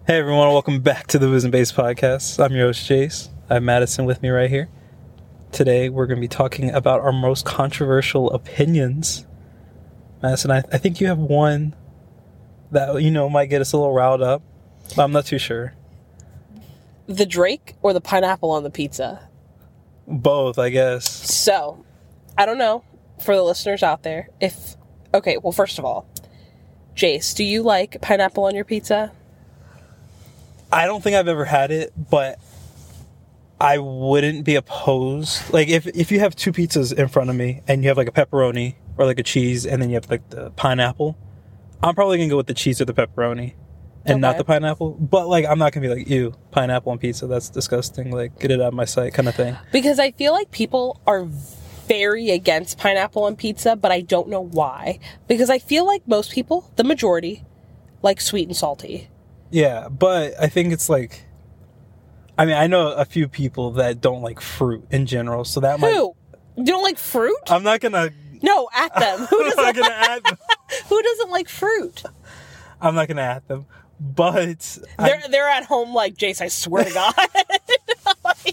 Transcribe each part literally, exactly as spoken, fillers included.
Hey everyone, welcome back to the Booze and Base podcast. I'm your host Jace. I have Madison with me right here. Today we're going to be talking about our most controversial opinions. Madison, I, I think you have one that, you know, might get us a little riled up, but I'm not too sure. The Drake or the pineapple on the pizza? Both, I guess. So, I don't know, for the listeners out there, if... Okay, well, first of all, Jace, do you like pineapple on your pizza? I don't think I've ever had it, but I wouldn't be opposed. Like, if, if you have two pizzas in front of me, and you have, like, a pepperoni, or, like, a cheese, and then you have, like, the pineapple, I'm probably gonna go with the cheese or the pepperoni. And okay. Not the pineapple. But, like, I'm not going to be like, ew, pineapple on pizza. That's disgusting. Like, get it out of my sight kind of thing. Because I feel like people are very against pineapple on pizza, but I don't know why. Because I feel like most people, the majority, like sweet and salty. Yeah, but I think it's like... I mean, I know a few people that don't like fruit in general, so that Who? might... Who? You don't like fruit? I'm not going to... No, at them. Who doesn't, I'm not gonna at them. Who doesn't like fruit? I'm not going to at them. But they're I, they're at home like, Jace, I swear to God. Like,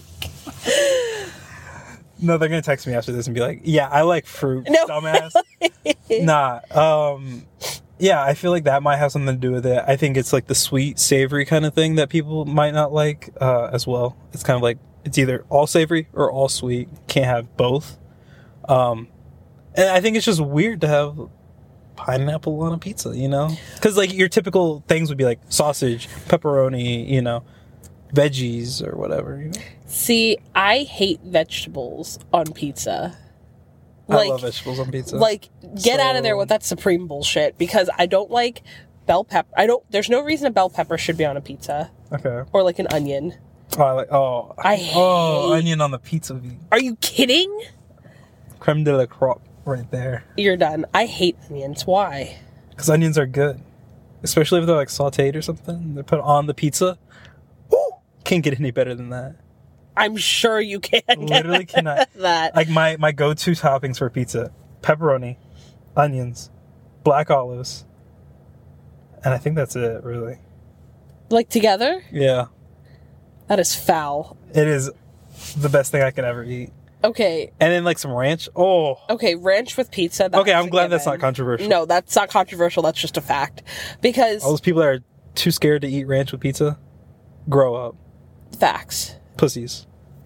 no, they're gonna text me after this and be like, "Yeah, I like fruit, no, dumbass." Nah, um, yeah, I feel like that might have something to do with it. I think it's like the sweet, savory kind of thing that people might not like uh, as well. It's kind of like it's either all savory or all sweet. Can't have both. Um, and I think it's just weird to have pineapple on a pizza, you know? Because, like, your typical things would be, like, sausage, pepperoni, you know, veggies or whatever, you know? See, I hate vegetables on pizza. Like, I love vegetables on pizza. Like, get so... out of there with that supreme bullshit, because I don't like bell pepper. I don't, there's no reason a bell pepper should be on a pizza. Okay. Or, like, an onion. Oh, I like, oh. I hate... Oh, onion on the pizza. Are you kidding? Creme de la crop. Right there. You're done. I hate onions. Why? Because onions are good. Especially if they're like sauteed or something. They're put on the pizza. Woo! Can't get any better than that. I'm sure you can. Literally cannot. That. Like my, my go-to toppings for pizza. Pepperoni. Onions. Black olives. And I think that's it, really. Like together? Yeah. That is foul. It is the best thing I can ever eat. Okay. And then, like, some ranch. Oh. Okay, ranch with pizza. Okay, I'm glad that's not controversial. No, that's not controversial. That's just a fact. Because... all those people that are too scared to eat ranch with pizza, grow up. Facts. Pussies.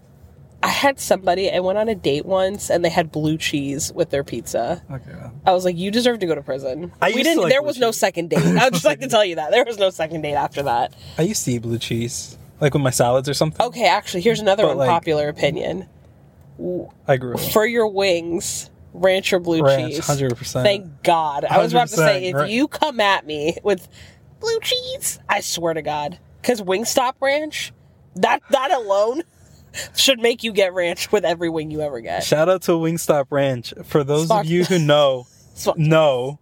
I had somebody, I went on a date once, and they had blue cheese with their pizza. Okay. I was like, you deserve to go to prison. I we used didn't. to like there blue was cheese. no second date. I would just like to tell you that. There was no second date after that. I used to eat blue cheese. Like, with my salads or something. Okay, actually, here's another But, like, unpopular opinion. I grew up. For your wings, ranch or blue Ranch, cheese. one hundred percent. Thank God. I was about to say, if right. you come at me with blue cheese, I swear to God. Because Wingstop ranch, that, that alone should make you get ranch with every wing you ever get. Shout out to Wingstop Ranch. For those Sponsor- of you who know, Sponsor- know.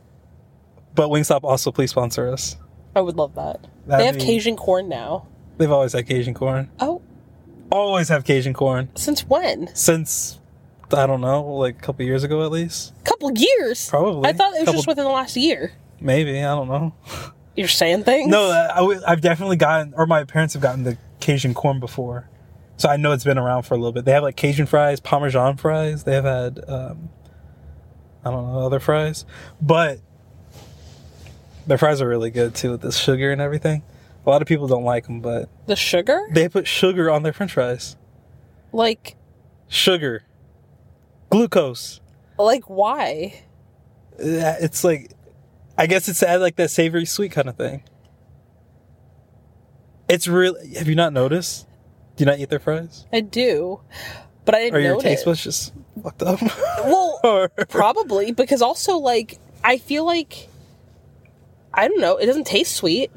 But Wingstop also, please sponsor us. I would love that. That'd they have be- Cajun corn now. They've always had Cajun corn. Oh, Always have Cajun corn. since when? Since, I don't know, like a couple years ago at least. Couple years? Probably. I thought it was Couple- just within the last year. Maybe, I don't know. You're saying things? No, I, I've definitely gotten, or my parents have gotten the Cajun corn before. So I know it's been around for a little bit. They have like Cajun fries, Parmesan fries. They have had, um, I don't know, other fries. But their fries are really good too with the sugar and everything. A lot of people don't like them, but... The sugar? they put sugar on their french fries. Like... Sugar. Glucose. Like, why? Uh, It's like... I guess it's to add like that savory sweet kind of thing. It's really... Have you not noticed? Do you not eat their fries? I do. But I didn't Or your know taste it. buds just fucked up? Well, Or- probably. Because also, like, I feel like... I don't know. It doesn't taste sweet.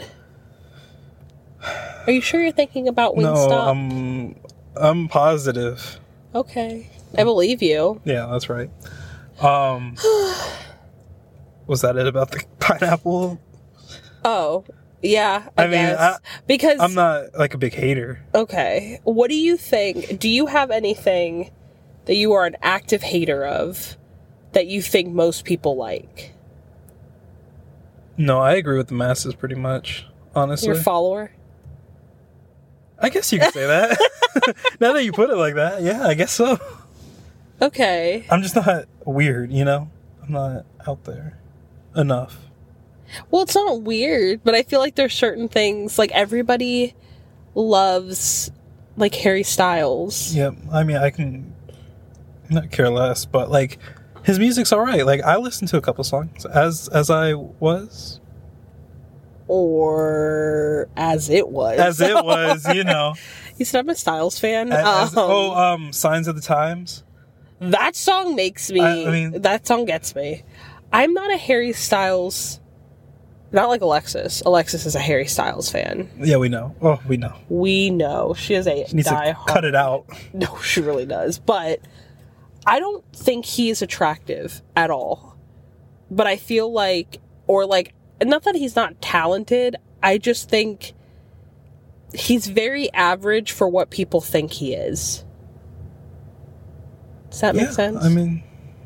Are you sure you're thinking about Wingstop? No, I'm, I'm positive. Okay. I believe you. Yeah, that's right. Um, was that it about the pineapple? Oh, yeah, I, I mean, guess. I- because... I'm not like a big hater. Okay. What do you think? Do you have anything that you are an active hater of that you think most people like? No, I agree with the masses pretty much. honestly. Your follower? I guess you could say that. Now that you put it like that, yeah, I guess so. Okay. I'm just not weird, you know? I'm not out there enough. Well, it's not weird, but I feel like there's certain things, like everybody loves, like, Harry Styles. Yep. I mean, I can not care less, but, like, his music's alright. Like, I listened to a couple songs as as I was. Or as it was. As it was, you know. You said I'm a Styles fan? As, um, oh, um, Signs of the Times. That song makes me... I, I mean... That song gets me. I'm not a Harry Styles... Not like Alexis. Alexis is a Harry Styles fan. Yeah, we know. Oh, we know. We know. She is a She needs die to hard. cut it out. No, she really does. But I don't think he is attractive at all. But I feel like... Or like... Not that he's not talented. I just think he's very average for what people think he is. Does that Yeah, make sense? I mean...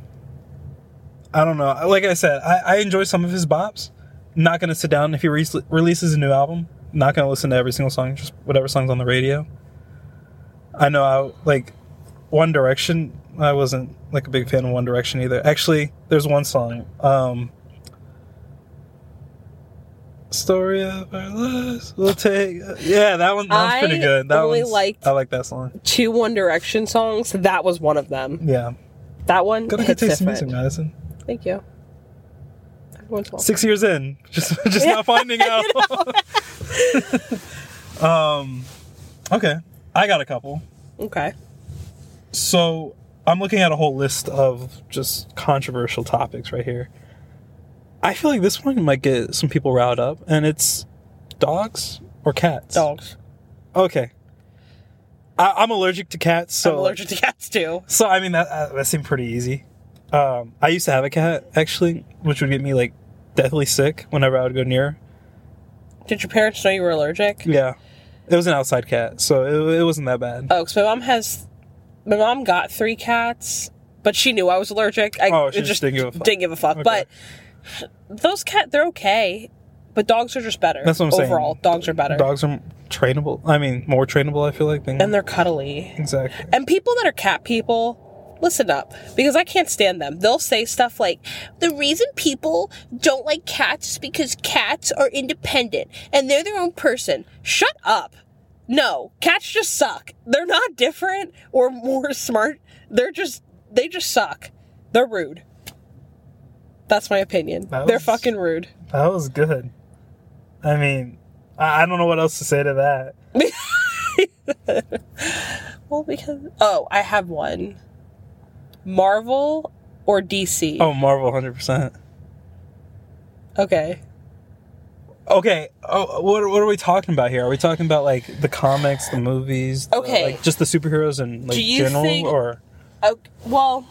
I don't know. Like I said, I, I enjoy some of his bops. Not going to sit down if he re- releases a new album. Not going to listen to every single song, just whatever song's on the radio. I know, I like, One Direction, I wasn't, like, a big fan of One Direction either. Actually, there's one song, um... Story of Our Lives will take... Yeah, that one, that one's pretty good. That only one's, liked I like that song. two One Direction songs. That was one of them. Yeah. That one Gotta hits get taste in different. music, Madison. Thank you. Everyone's welcome. Six years in, just just not finding out. um, okay, I got a couple. Okay. So I'm looking at a whole list of just controversial topics right here. I feel like this one might get some people riled up, and it's dogs or cats. Dogs. Okay. I, I'm allergic to cats, so I'm allergic to cats too. So I mean that uh, that seemed pretty easy. Um, I used to have a cat actually, which would get me like deathly sick whenever I would go near. Did your parents know you were allergic? Yeah, it was an outside cat, so it, it wasn't that bad. Oh, because my mom has, my mom got three cats, but she knew I was allergic. I Oh, she it just didn't give a fuck. Didn't give a fuck. Okay. But those cats, they're okay. But dogs are just better. That's what I'm saying. Overall, dogs are better. Dogs are trainable. I mean, more trainable. I feel like. Than... And they're cuddly. Exactly. And people that are cat people, listen up, because I can't stand them. They'll say stuff like, the reason people don't like cats is because cats are independent and they're their own person. Shut up. No, cats just suck. They're not different or more smart. They're just, they just suck. They're rude. That's my opinion. That They're was- fucking rude. That was good. I mean, I, I don't know what else to say to that. Well, because, oh, I have one. Marvel or D C? Oh, Marvel, one hundred percent. Okay. Okay, oh, what, what are we talking about here? Are we talking about, like, the comics, the movies? the- Okay. like, just the superheroes and, like, Do you general? think- Or... Okay, well,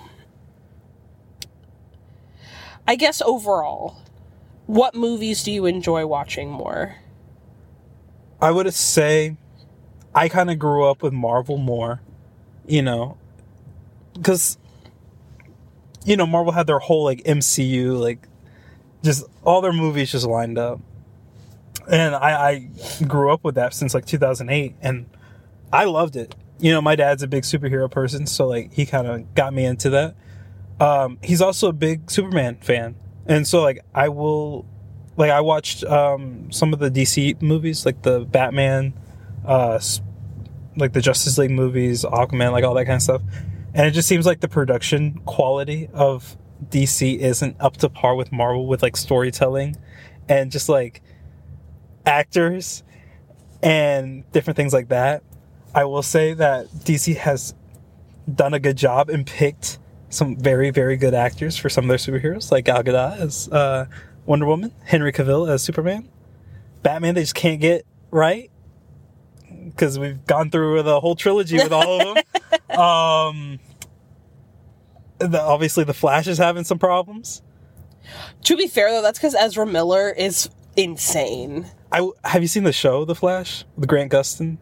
I guess overall, what movies do you enjoy watching more? I would say I kind of grew up with Marvel more, you know, because, you know, Marvel had their whole, like, M C U, like, just all their movies just lined up. And I, I grew up with that since, like, two thousand eight, and I loved it. You know, my dad's a big superhero person, so, like, he kind of got me into that. Um, he's also a big Superman fan. And so, like, I will... Like, I watched um, some of the D C movies, like the Batman, uh, like the Justice League movies, Aquaman, like all that kind of stuff. And it just seems like the production quality of D C isn't up to par with Marvel with, like, storytelling and just, like, actors and different things like that. I will say that D C has done a good job and picked some very, very good actors for some of their superheroes, like Gal Gadot as... Uh, Wonder Woman, Henry Cavill as Superman, Batman they just can't get right because we've gone through the whole trilogy with all of them. um, the, obviously, the Flash is having some problems. To be fair, though, that's because Ezra Miller is insane. I have you seen the show The Flash with Grant Gustin?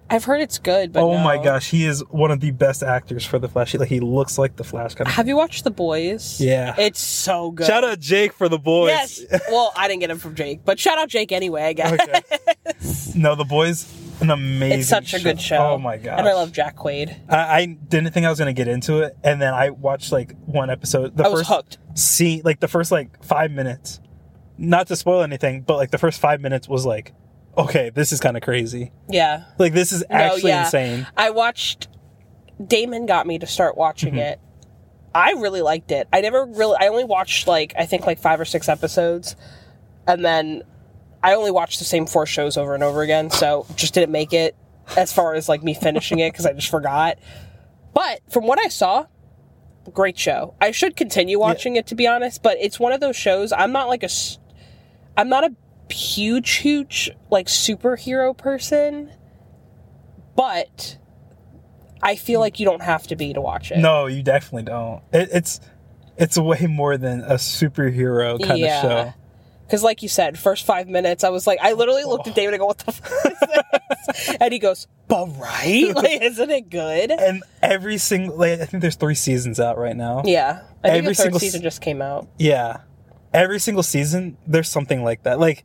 I've heard it's good, but oh no. my gosh, he is one of the best actors for the Flash. He, like he looks like the Flash kind of. Have you watched The Boys? Yeah, it's so good. Shout out Jake for The Boys. Yes. Well, I didn't get him from Jake, but shout out Jake anyway. I guess. Okay. No, The Boys, an amazing. It's such show. a good show. Oh my god! And I love Jack Quaid. I, I didn't think I was gonna get into it, and then I watched like one episode. The I was first hooked. scene, like the first like five minutes. Not to spoil anything, but like the first five minutes was like, okay, this is kind of crazy. Yeah. Like this is actually no, yeah. insane. I watched. Damon got me to start watching Mm-hmm. it. I really liked it. I never really. I only watched like I think like five or six episodes, and then I only watched the same four shows over and over again. So just didn't make it as far as like me finishing it because I just forgot. But from what I saw, great show. I should continue watching yeah. it to be honest. But it's one of those shows. I'm not like a. I'm not a huge, huge like superhero person, but I feel like you don't have to be to watch it. No, you definitely don't. It, it's it's way more than a superhero kind yeah. of show. Because like you said, first five minutes, I was like, I literally looked oh. at David and go, what the fuck is this? And he goes, but right? Like, isn't it good? And every single, like, I think there's three seasons out right now. Yeah. I think every the third single season just came out. Yeah. Every single season, there's something like that. Like,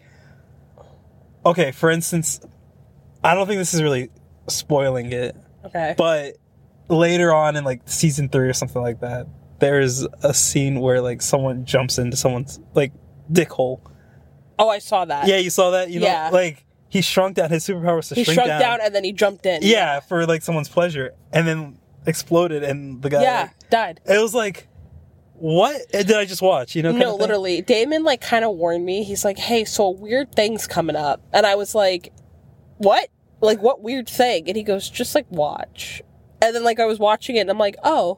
okay, for instance, I don't think this is really spoiling it. Okay. But later on in, like, season three or something like that, there's a scene where, like, someone jumps into someone's, like, dick hole. Oh, I saw that. Yeah, you saw that? You know, yeah. Like, he shrunk down. His superpower was to he shrink shrunk down. down and then he jumped in. Yeah, yeah, for, like, someone's pleasure. And then exploded and the guy, Yeah, like, died. It was like... What did I just watch? You know, no, literally. Damon like kind of warned me. He's like, "Hey, so a weird thing's coming up," and I was like, "What? Like what weird thing?" And he goes, "Just like watch." And then like I was watching it, and I'm like, "Oh."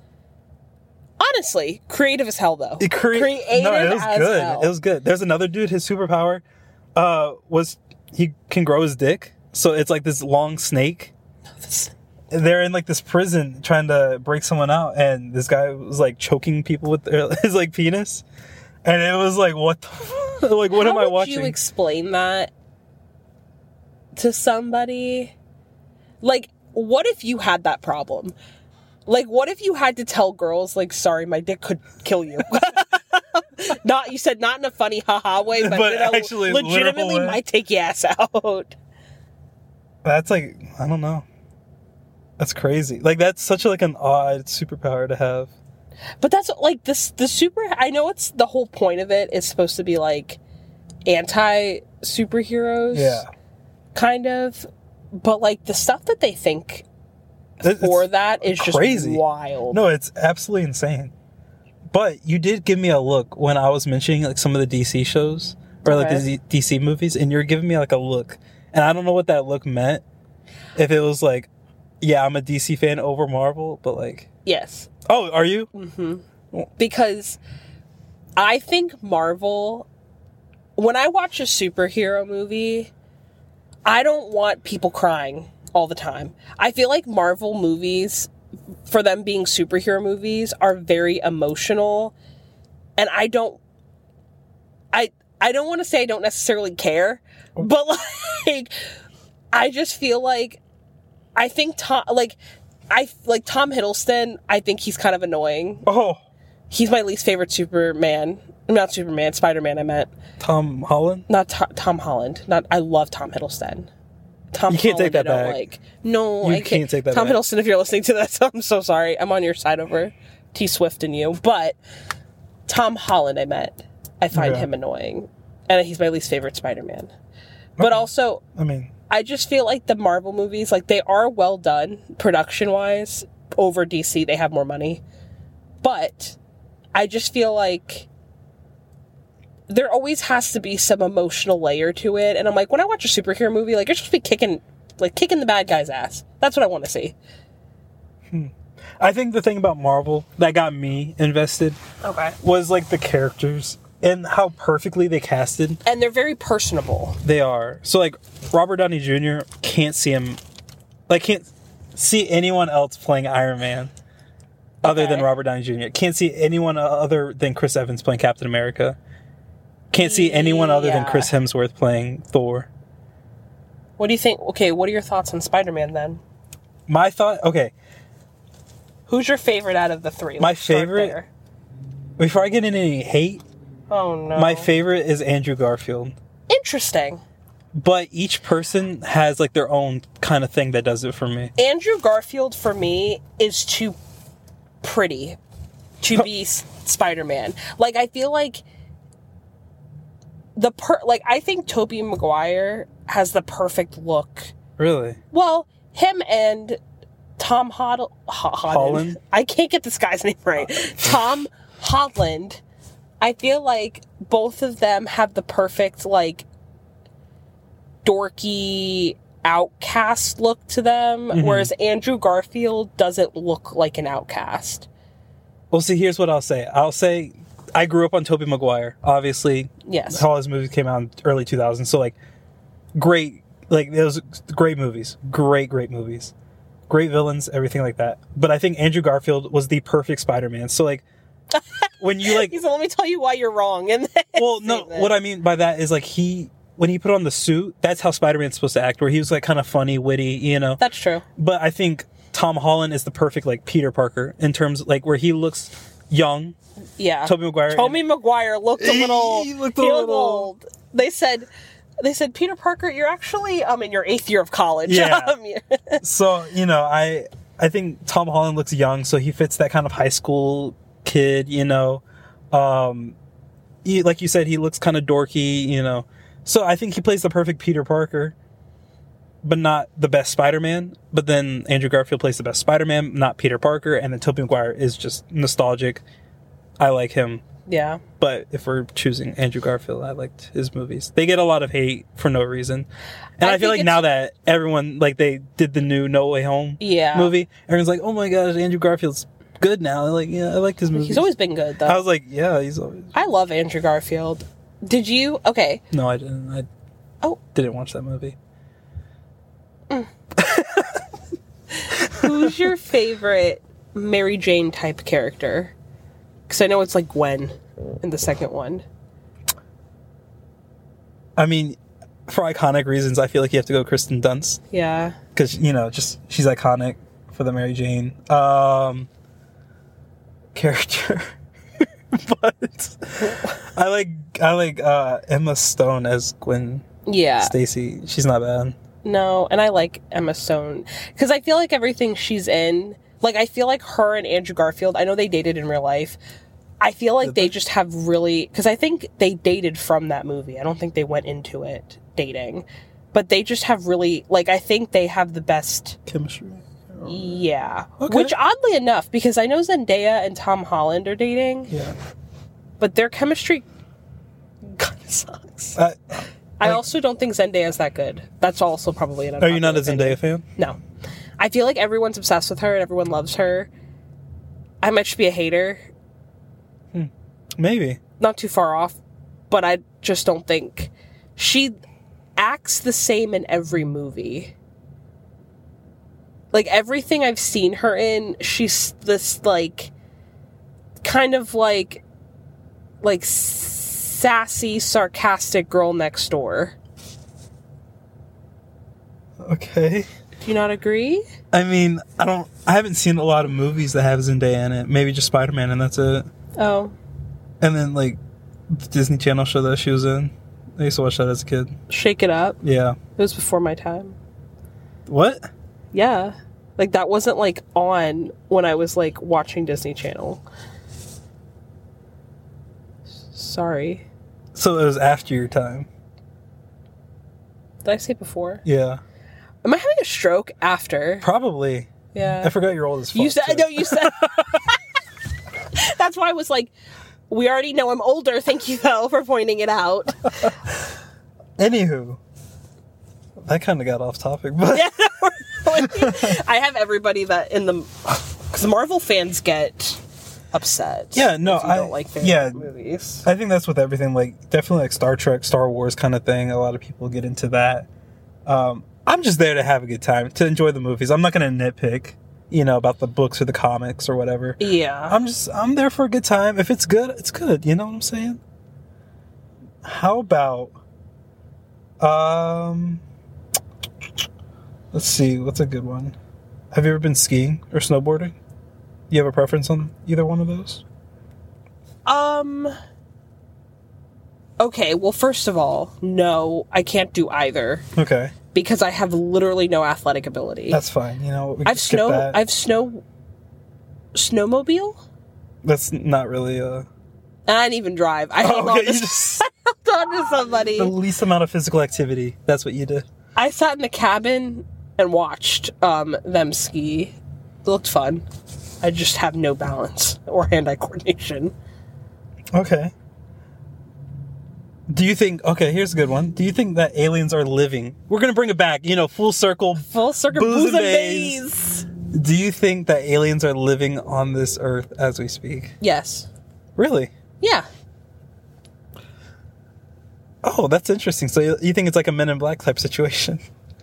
Honestly, creative as hell though. It cre- creative no, it was as good. hell. It was good. There's another dude. His superpower uh, was he can grow his dick, so it's like this long snake. They're in like this prison trying to break someone out, and this guy was like choking people with their, his like penis, and it was like, what the f- like what How am I would watching? you explain that to somebody? Like, what if you had that problem? Like, what if you had to tell girls, like, sorry, my dick could kill you? Not, you said not in a funny haha way, but, but in a actually legitimately way. might take your ass out. That's like, I don't know. That's crazy. Like, that's such a, like an odd superpower to have. But that's like this. The super. I know it's the whole point of it is supposed to be like anti superheroes. Yeah. Kind of, but like the stuff that they think it's for that is crazy. Just wild. No, it's absolutely insane. But you did give me a look when I was mentioning like some of the D C shows or like Okay. the D C movies, and you're giving me like a look, and I don't know what that look meant. If it was like, yeah, I'm a D C fan over Marvel, but like, Yes. oh, are you? Mm-hmm. Because I think Marvel, when I watch a superhero movie, I don't want people crying all the time. I feel like Marvel movies, for them being superhero movies, are very emotional, and I don't, I I don't want to say I don't necessarily care, but like, I just feel like, I think Tom, like, I like Tom Hiddleston. I think he's kind of annoying. Oh, He's my least favorite Superman. Not Superman, Spider-Man. I meant Tom Holland. not to- Tom Holland. Not. I love Tom Hiddleston. Tom You can't take Holland, that I don't back. Like no, You I can't. can't take that Tom back. Hiddleston, if you're listening to this, I'm so sorry. I'm on your side over T Swift and you, but Tom Holland. I meant. I find Yeah. him annoying, and he's my least favorite Spider-Man. But Okay. also, I mean, I just feel like the Marvel movies, like, they are well done production-wise over D C. They have more money. But I just feel like there always has to be some emotional layer to it. And I'm like, when I watch a superhero movie, like, you're supposed to be kicking, like, kicking the bad guy's ass. That's what I want to see. I think the thing about Marvel that got me invested Okay. was like the characters and how perfectly they casted. And they're very personable. They are. So like Robert Downey Junior can't see him, like can't see anyone else playing Iron Man other Okay. than Robert Downey Junior Can't see anyone other than Chris Evans playing Captain America. Can't see anyone other than Yeah. Chris Hemsworth playing Thor. What do you think? Okay, what are your thoughts on Spider-Man then? My thought, okay. Who's your favorite out of the three? My Let's start favorite, there. before I get into any hate, Oh no. my favorite is Andrew Garfield. Interesting. But each person has like their own kind of thing that does it for me. Andrew Garfield for me is too pretty to be S- Spider-Man. Like I feel like the per like I think Tobey Maguire has the perfect look. Really? Well, him and Tom Hod- Ho- Holland. Holland? I can't get this guy's name right. Tom Holland. I feel like both of them have the perfect like dorky outcast look to them, Mm-hmm. whereas Andrew Garfield doesn't look like an outcast. Well, see, here's what I'll say. I'll say I grew up on Tobey Maguire. Obviously, Yes. all his movies came out in early two thousands. So, like, great, like, those great movies. Great, great movies. Great villains, everything like that. But I think Andrew Garfield was the perfect Spider-Man. So, like, when you, like... He said, let me tell you why you're wrong. And then Well, no, what I mean by that is, like, he... When he put on the suit, that's how Spider-Man's supposed to act, where he was, like, kind of funny, witty, you know? That's true. But I think Tom Holland is the perfect, like, Peter Parker in terms, of, like, where he looks young. Yeah. Tobey Maguire. Tobey Maguire looked a little... He looked a he little- old. They said... They said, Peter Parker, you're actually um in your eighth year of college. Yeah. Um, yeah. So, you know, I I think Tom Holland looks young, so he fits that kind of high school kid, you know. Um, he, like you said, he looks kind of dorky, you know. So I think he plays the perfect Peter Parker, but not the best Spider-Man. But then Andrew Garfield plays the best Spider-Man, not Peter Parker. And then Tobey Maguire is just nostalgic. I like him. Yeah. But if we're choosing Andrew Garfield, I liked his movies. They get a lot of hate for no reason. And I, I feel think like now that everyone, like, they did the new No Way Home Yeah. movie, everyone's like, oh my gosh, Andrew Garfield's good now. Like, yeah, I like his movies. He's always been good, though. I was like, yeah, he's always... I love Andrew Garfield. Did you? Okay. No, I didn't. I Oh. didn't watch that movie. Who's your favorite Mary Jane type character? Because I know it's like Gwen in the second one. I mean, for iconic reasons, I feel like you have to go Kristen Dunst. Yeah. Because, you know, just she's iconic for the Mary Jane um, character. But I like I like uh, Emma Stone as Gwen Yeah. Stacy. She's not bad. No, and I like Emma Stone. Because I feel like everything she's in, like, I feel like her and Andrew Garfield, I know they dated in real life. I feel like they just have really, because I think they dated from that movie. I don't think they went into it dating. But they just have really, like, I think they have the best... Chemistry. Yeah. Okay. Which, oddly enough, because I know Zendaya and Tom Holland are dating, Yeah. but their chemistry kind of sucks. I, I like- also don't think Zendaya's that good. That's also probably an are you not a unpopular Zendaya fan? No. I feel like everyone's obsessed with her and everyone loves her. I might just be a hater. Maybe. Not too far off. But I just don't think... She acts the same in every movie. Like, everything I've seen her in, she's this, like... Kind of, like... Like, sassy, sarcastic girl next door. Okay. Do you not agree? I mean, I don't. I haven't seen a lot of movies that have Zendaya in it. Maybe just Spider Man, and that's it. Oh. And then like the Disney Channel show that she was in. I used to watch that as a kid. Shake It Up. Yeah. It was before my time. What? Yeah. Like, that wasn't, like, on when I was, like, watching Disney Channel. Sorry. So it was after your time. Did I say before? Yeah. Am I having a stroke after? Probably. Yeah. I forgot you're old as fuck. You said, too. no, you said. That's why I was like, we already know I'm older. Thank you, though, for pointing it out. Anywho. That kind of got off topic, but Yeah, I have everybody that in the, because Marvel fans get upset. Yeah, no, if you I- don't like fan yeah. movies. I think that's with everything. Like definitely like Star Trek, Star Wars kind of thing. A lot of people get into that. Um, I'm just there to have a good time, to enjoy the movies. I'm not going to nitpick, you know, about the books or the comics or whatever. Yeah. I'm just, I'm there for a good time. If it's good, it's good. You know what I'm saying? How about, um, Let's see. What's a good one? Have you ever been skiing or snowboarding? You have a preference on either one of those? Um. Okay, well, first of all, no, I can't do either. Okay. Because I have literally no athletic ability. That's fine. You know, we can I've skip snow. that. I've snow. Snowmobile. That's not really a. I didn't even drive. I held, Oh, on, okay, to, you just- I held on to somebody. the least amount of physical activity. That's what you did. I sat in the cabin and watched um, them ski. It looked fun. I just have no balance or hand-eye coordination. Okay. Do you think... Okay, here's a good one. Do you think that aliens are living... We're going to bring it back, you know, full circle. Full circle Booze booze and and bays. bays. Do you think that aliens are living on this earth as we speak? Yes. Really? Yeah. Oh, that's interesting. So you you think it's like a Men in Black type situation?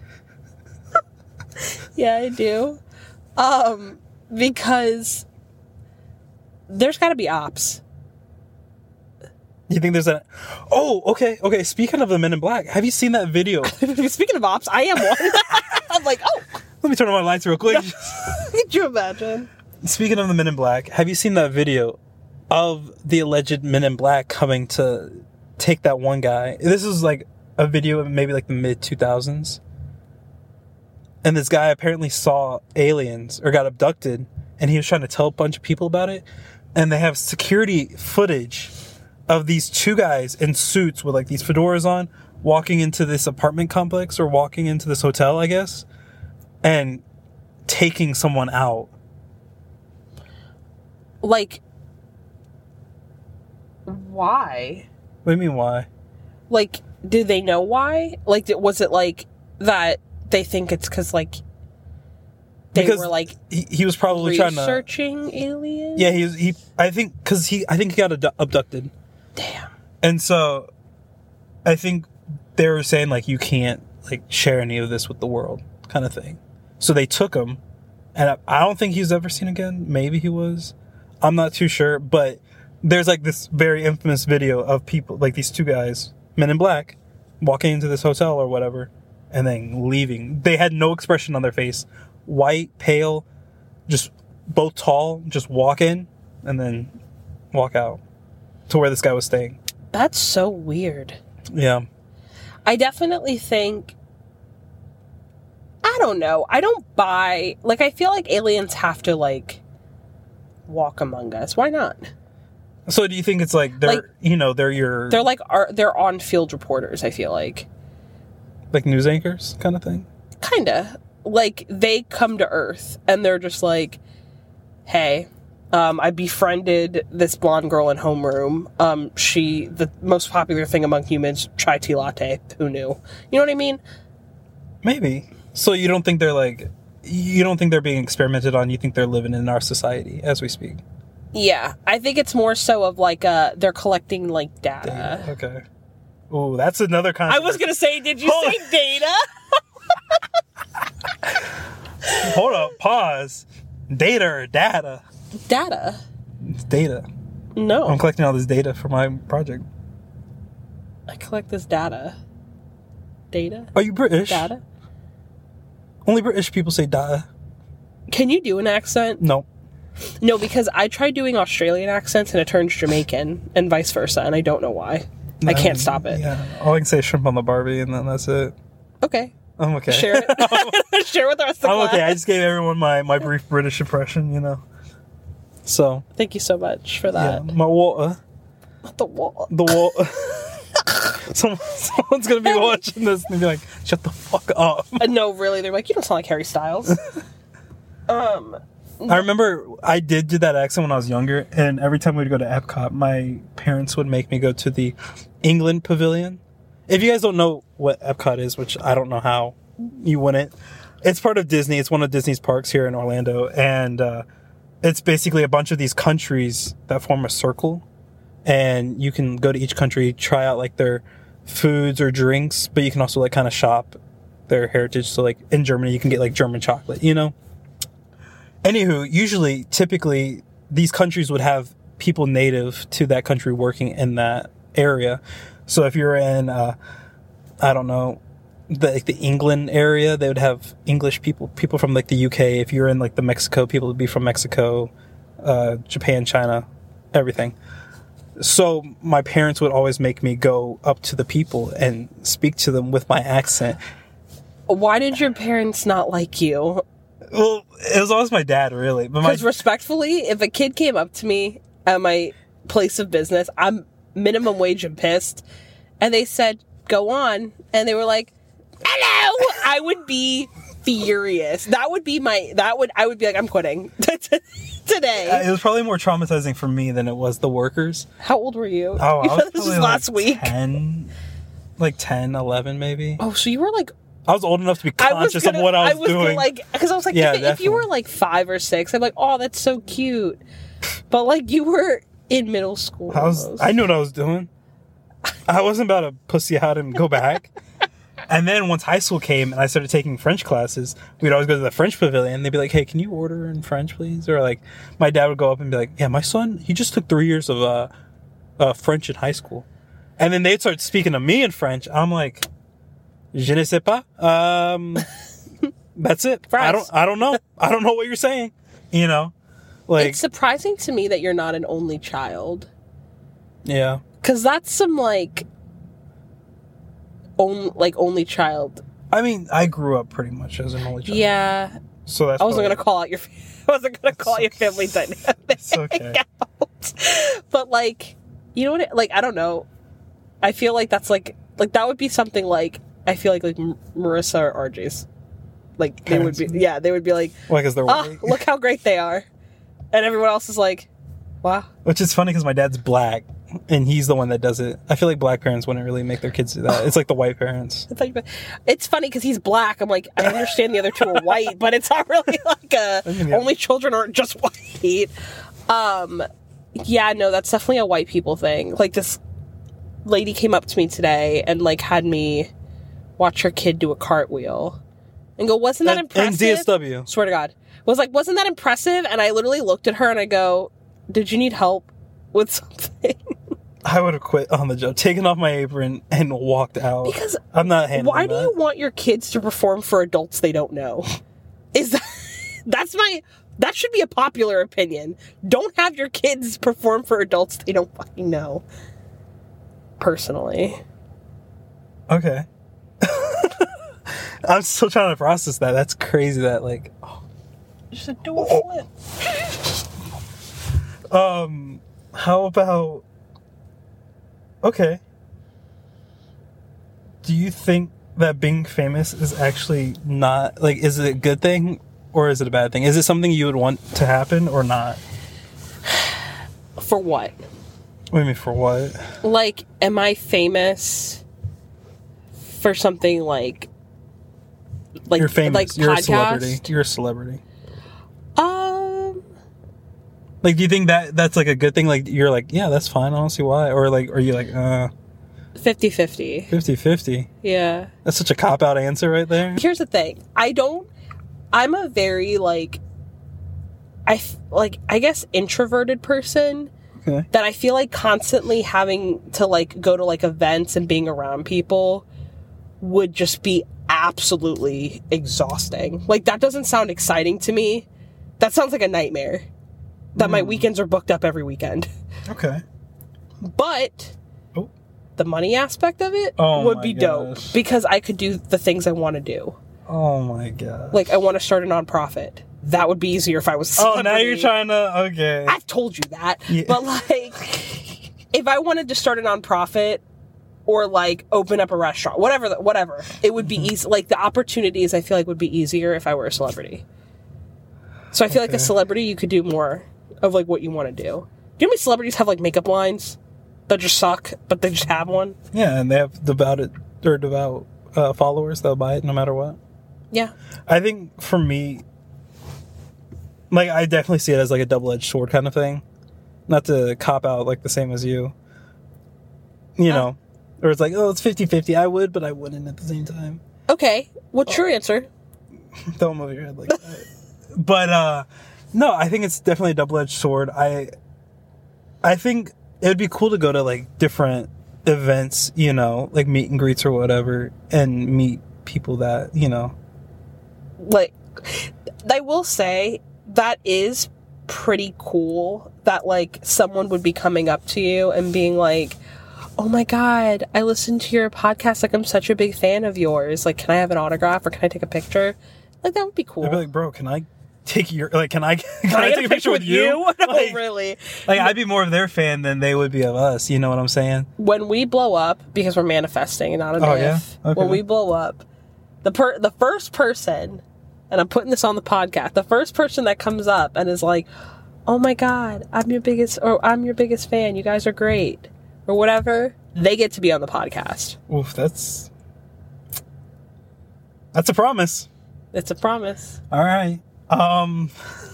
Yeah, I do. Um, because there's got to be ops. You think there's a... Oh, okay, okay. Speaking of the Men in Black, have you seen that video? Speaking of ops, I am one. I'm like, oh. Let me turn on my lights real quick. Could you imagine? Speaking of the Men in Black, have you seen that video of the alleged Men in Black coming to take that one guy? This is like a video of maybe like the mid two thousands. And this guy apparently saw aliens or got abducted, and he was trying to tell a bunch of people about it. And they have security footage of these two guys in suits with like these fedoras on walking into this apartment complex or walking into this hotel, I guess, and taking someone out. Like, why? What do you mean, why? Like, do they know why? Like, did- was it like that they think it's because, like, they Because were, like, he, he was probably trying to... researching aliens? Yeah, he was, he, I think, because he, I think he got abdu- abducted. Damn. And so, I think they were saying, like, you can't, like, share any of this with the world, kind of thing. So they took him, and I, I don't think he's ever seen again. Maybe he was. I'm not too sure, but there's, like, this very infamous video of people, like, these two guys, Men in Black, walking into this hotel or whatever, and then leaving. They had no expression on their face. White, pale, just both tall, just walk in, and then walk out to where this guy was staying. That's so weird. Yeah. I definitely think, I don't know. I don't buy, like, I feel like aliens have to, like, walk among us. Why not? So do you think it's like they're, Like- you know, they're your, They're like, are they're on-field reporters, I feel like. like news anchors kind of thing? Kinda. Like, they come to Earth, and they're just like, hey, um, I befriended this blonde girl in homeroom. Um, she, the most popular thing among humans, chai tea latte. Who knew? You know what I mean? Maybe. So you don't think they're like, you don't think they're being experimented on, you think they're living in our society as we speak? Yeah. I think it's more so of, like, uh, they're collecting, like, data. Data. Okay. Ooh, that's another kind I of... was gonna say, did you Hold- say data? Hold up, pause. Data or data? Data. It's data. No. I'm collecting all this data for my project. I collect this data. Data? Are you British? Data? Only British people say data. Can you do an accent? No. No, because I tried doing Australian accents and it turns Jamaican and vice versa, and I don't know why. I can't stop it. Yeah. All I can say is shrimp on the Barbie, and then that's it. Okay. I'm okay. Share it. Share with the rest of the I'm class. okay. I just gave everyone my, my brief British impression, you know. So, Thank you so much for yeah. that. My water. The wall. The water. Someone, someone's going to be watching this and be like, shut the fuck up. Uh, no, really, they're like, you don't sound like Harry Styles. um, I remember I did do that accent when I was younger, and every time we'd go to Epcot, my parents would make me go to the England Pavilion. If you guys don't know what Epcot is, which I don't know how you wouldn't, it's part of Disney. It's one of Disney's parks here in Orlando, and uh, it's basically a bunch of these countries that form a circle, and you can go to each country, try out like their foods or drinks, but you can also like kind of shop their heritage. So like in Germany, you can get like German chocolate, you know? Anywho, usually, typically, these countries would have people native to that country working in that area. So if you're in, uh, I don't know, the like the England area, they would have English people, people from like the U K. If you were in like the Mexico, people would be from Mexico, uh, Japan, China, everything. So my parents would always make me go up to the people and speak to them with my accent. Why did your parents not like you? Well, it was always my dad, really. But my Because respectfully, if a kid came up to me at my place of business, I'm minimum wage and pissed, and they said, go on, and they were like, hello, I would be furious. That would be my, that would, I would be like, I'm quitting today. It was probably more traumatizing for me than it was the workers. How old were you? Oh, you I was this was probably last like week. ten, like ten, eleven maybe. Oh, so you were like, I was old enough to be conscious gonna, of what I was, I was doing. Gonna, like, because I was like, Yeah, if, if you were definitely. like five or six, I'm like, oh, that's so cute. But like, you were in middle school. I was, almost. I knew what I was doing. I wasn't about to pussy out and go back. And then once high school came and I started taking French classes, we'd always go to the French pavilion. And they'd be like, hey, can you order in French, please? Or like, my dad would go up and be like, yeah, my son, he just took three years of uh, uh, French in high school. And then they'd start speaking to me in French. I'm like, je ne sais pas. Um, that's it. I don't, I don't know. I don't know what you're saying. You know? Like, It's surprising to me that you're not an only child. yeah. Because that's some, like, on, like, only child. I mean, I grew up pretty much as an only child. Yeah. So that's I wasn't probably- going to call out your... I wasn't going to call out your family dynamic. It's okay. out. But, like, you know what? It, like, I don't know. I feel like that's, like... Like, that would be something, like... I feel like, like, M- Marissa or R J's. Like, they would be... Yeah, they would be like... Why, because they're Ah, white? look how great they are. And everyone else is like... Wow. Which is funny because my dad's black, and he's the one that does it. I feel like black parents wouldn't really make their kids do that. It's like the white parents. I thought you meant- It's funny because he's black. I'm like, I understand the other two are white, but it's not really like a I mean, yeah. only children aren't just white. Um, yeah, no, that's definitely a white people thing. Like this lady came up to me today and like had me watch her kid do a cartwheel and go, wasn't that And- impressive? and D S W. Swear to God, was like, wasn't that impressive? And I literally looked at her and I go, did you need help with something? I would have quit on the job, taken off my apron, and walked out. Because I'm not handling why do that. you want your kids to perform for adults they don't know? Is that that's my that should be a popular opinion. Don't have your kids perform for adults they don't fucking know. Personally. Okay. I'm still trying to process that. That's crazy that, like... Oh. Just do a flip. Um, how about... Okay. Do you think that being famous is actually not... Like, is it a good thing or is it a bad thing? Is it something you would want to happen or not? For what? What do you mean, for what? Like, am I famous for something like like You're famous. like You're podcast? a celebrity. You're a celebrity. Um Like, do you think that that's, like, a good thing? Like, you're like, yeah, that's fine. I don't see why. Or, like, are you like, uh... fifty-fifty. fifty-fifty. Yeah. That's such a cop-out answer right there. Here's the thing. I don't I'm a very like I f- like I guess introverted person Okay. that I feel like constantly having to like go to like events and being around people would just be absolutely exhausting. Like that doesn't sound exciting to me. That sounds like a nightmare. That my weekends are booked up every weekend. Okay. But Oh. the money aspect of it Oh would my be dope gosh. because I could do the things I want to do. Oh my god. Like I want to start a nonprofit. That would be easier if I was a Oh, now you're celebrity. trying to... Okay. I've told you that. Yeah. But like if I wanted to start a nonprofit or like open up a restaurant, whatever, the- whatever, it would be Mm-hmm. easy. Like the opportunities I feel like would be easier if I were a celebrity. So I feel like a Okay. celebrity, you could do more of like what you want to do. Do you know how many celebrities have like makeup lines that just suck, but they just have one? Yeah, and they have devout or devout uh, followers. They'll buy it no matter what. Yeah. I think for me, like, I definitely see it as like a double-edged sword kind of thing. Not to cop out like the same as you. You Oh. know, or it's like, oh, it's fifty-fifty. I would, but I wouldn't at the same time. Okay. What's your answer? Don't move your head like that. But uh no, I think it's definitely a double-edged sword. I I think it would be cool to go to like different events, you know, like meet and greets or whatever, and meet people that, you know. Like, I will say that is pretty cool that, like, someone would be coming up to you and being like, oh my God, I listened to your podcast. Like, I'm such a big fan of yours. Like, can I have an autograph or can I take a picture? Like, that would be cool. I'd be like, bro, can I take your, like, can I, can, can I, I take a picture with you? you? No, like, really. Like, I'd be more of their fan than they would be of us. You know what I'm saying? When we blow up, because we're manifesting and not a myth. Oh, yeah? Okay. When we blow up, the per- the first person, and I'm putting this on the podcast, the first person that comes up and is like, oh my God, I'm your biggest, or I'm your biggest fan. You guys are great. Or whatever, they get to be on the podcast. Oof, that's, that's a promise. It's a promise. All right. Um,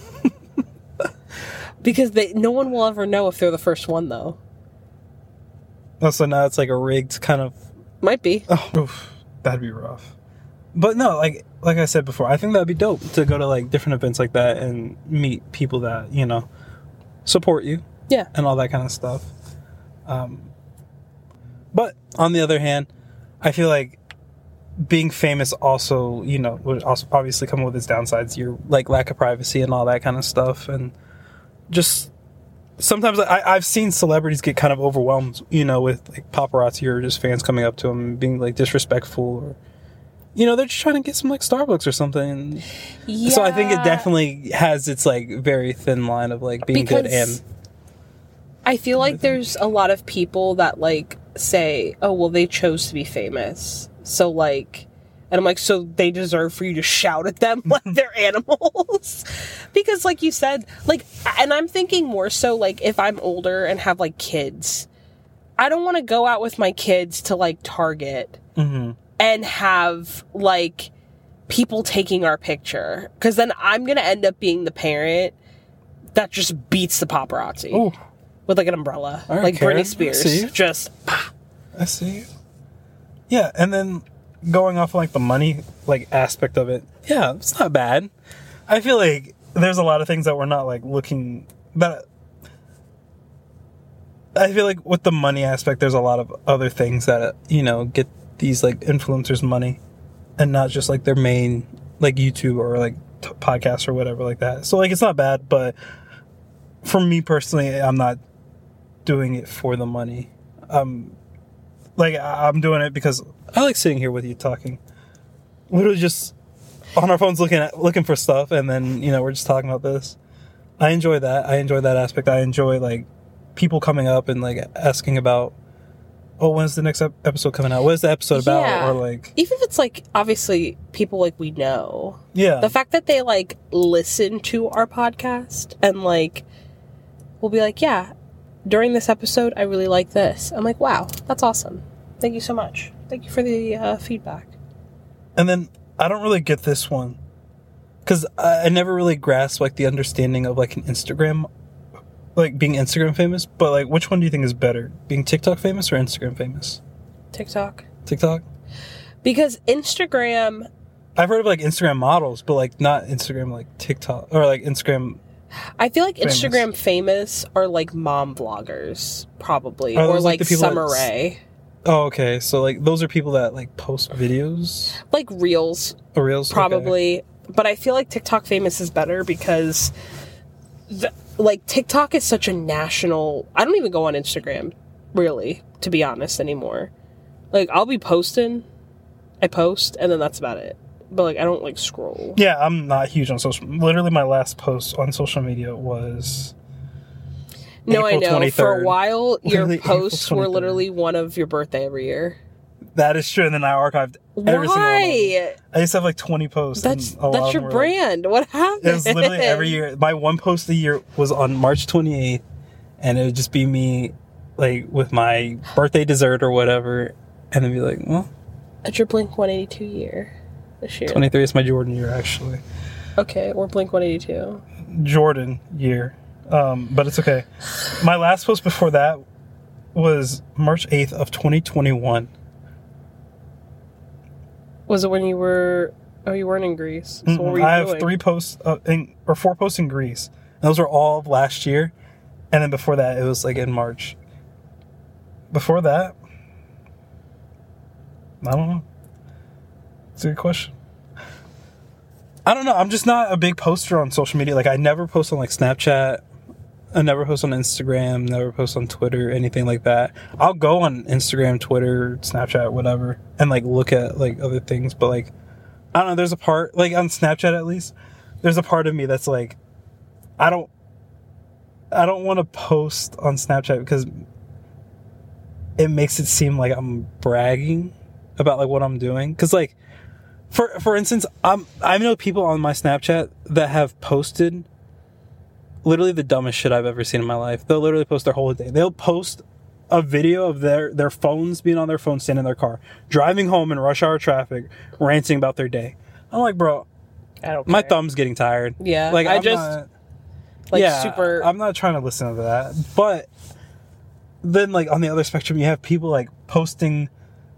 because they, no one will ever know if they're the first one, though. Oh, so now it's like a rigged kind of... Might be. Oh, oof, that'd be rough. But no, like like I said before, I think that'd be dope to go to like different events like that and meet people that, you know, support you. Yeah. And all that kind of stuff. Um, but on the other hand, I feel like being famous also, you know, would also obviously come with its downsides. Your like lack of privacy and all that kind of stuff, and just sometimes I, I've seen celebrities get kind of overwhelmed, you know, with like paparazzi or just fans coming up to them and being like disrespectful, or you know, they're just trying to get some like Starbucks or something. Yeah. So I think it definitely has its like very thin line of like being because good and. I feel like there's a lot of people that like say, "Oh, well, they chose to be famous." So, like, and I'm like, so they deserve for you to shout at them like they're animals? Because, like you said, like, and I'm thinking more so, like, if I'm older and have, like, kids, I don't want to go out with my kids to, like, Target mm-hmm. and have, like, people taking our picture. Because then I'm going to end up being the parent that just beats the paparazzi. Ooh. With, like, an umbrella. Right, like Karen, Britney Spears. I see you. Just, pah. I see you. Yeah, and then going off like the money like aspect of it, yeah, it's not bad. I feel like there's a lot of things that we're not like looking that. I feel like with the money aspect, there's a lot of other things that, you know, get these like influencers money, and not just like their main like YouTube or like t- podcasts or whatever like that. So like it's not bad, but for me personally, I'm not doing it for the money. Um. Like, I'm doing it because I like sitting here with you talking. Literally just on our phones looking at looking for stuff, and then, you know, we're just talking about this. I enjoy that. I enjoy that aspect. I enjoy, like, people coming up and, like, asking about, oh, when's the next ep- episode coming out? What is the episode about? Yeah. Or, like... Even if it's, like, obviously people, like, we know. Yeah. The fact that they, like, listen to our podcast and, like, we'll be like, yeah, during this episode, I really like this. I'm like, wow, that's awesome. Thank you so much. Thank you for the uh, feedback. And then I don't really get this one because I, I never really grasped like the understanding of like an Instagram, like being Instagram famous. But like, which one do you think is better, being TikTok famous or Instagram famous? TikTok. TikTok. Because Instagram. I've heard of like Instagram models, but like not Instagram like TikTok or like Instagram. I feel like famous. Instagram famous are like mom vloggers, probably. Are or those, like, like, the people Summer that- Rae. Oh, okay. So like those are people that like post videos, Like Reels. or reels, Probably. Okay. But I feel like TikTok famous is better because the, like TikTok is such a national. I don't even go on Instagram, really, to be honest, anymore. Like, I'll be posting, I post, and then that's about it. But like, I don't like scroll. Yeah, I'm not huge on social. Literally, my last post on social media was. No, April I know. twenty-third. For a while, your Literally April posts were twenty-third. literally one of your birthday every year. That is true, and then I archived every single one. Why? I used to have like twenty posts. That's and a lot that's of your them were, like- brand. What happened? It was literally every year. My one post a year was on March twenty-eighth, and it would just be me, like, with my birthday dessert or whatever, and then be like, well... It's your Blink one eighty-two year this year. twenty-three is my Jordan year, actually. Okay, or Blink one eighty-two. Jordan year. Um, but it's okay. My last post before that was March eighth of twenty twenty-one. Was it when you were... Oh, you weren't in Greece. So what were you I have doing? three posts, uh, in, or four posts in Greece. And those were all of last year. And then before that, it was like in March. Before that, I don't know. It's a good question. I don't know. I'm just not a big poster on social media. Like, I never post on, like, Snapchat. I never post on Instagram. Never post on Twitter, anything like that. I'll go on Instagram, Twitter, Snapchat, whatever, and, like, look at, like, other things. But, like, I don't know. There's a part, like, on Snapchat at least, there's a part of me that's, like, I don't, I don't want to post on Snapchat because it makes it seem like I'm bragging about, like, what I'm doing. Because, like, for for instance, I'm, I know people on my Snapchat that have posted literally the dumbest shit I've ever seen in my life. They'll literally post their whole day. They'll post a video of their, their phones, being on their phone, standing in their car, driving home in rush hour traffic, ranting about their day. I'm like, bro, I don't my care. thumb's getting tired. Yeah, like I I'm just not, like yeah, super. I'm not trying to listen to that. But then, like, on the other spectrum, you have people like posting,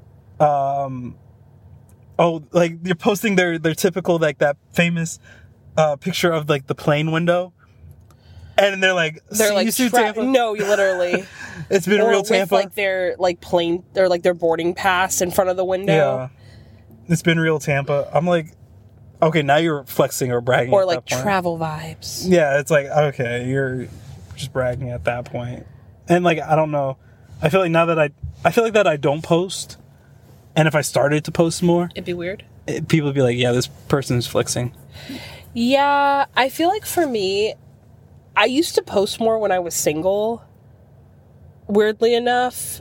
um, oh, like you're posting their their typical, like, that famous uh, picture of, like, the plane window. And they're like, They're "See, like, you see tra- Tampa?" no, you literally. It's been or real with, Tampa. like, their like plane or like their boarding pass in front of the window. Yeah, it's been real Tampa. I'm like, okay, now you're flexing or bragging. Or at like that point. travel vibes. Yeah, it's like, okay, you're just bragging at that point. And, like, I don't know. I feel like now that I, I feel like that I don't post, and if I started to post more, It'd be weird. it, people would be like, yeah, this person's flexing. Yeah, I feel like for me, I used to post more when I was single, weirdly enough.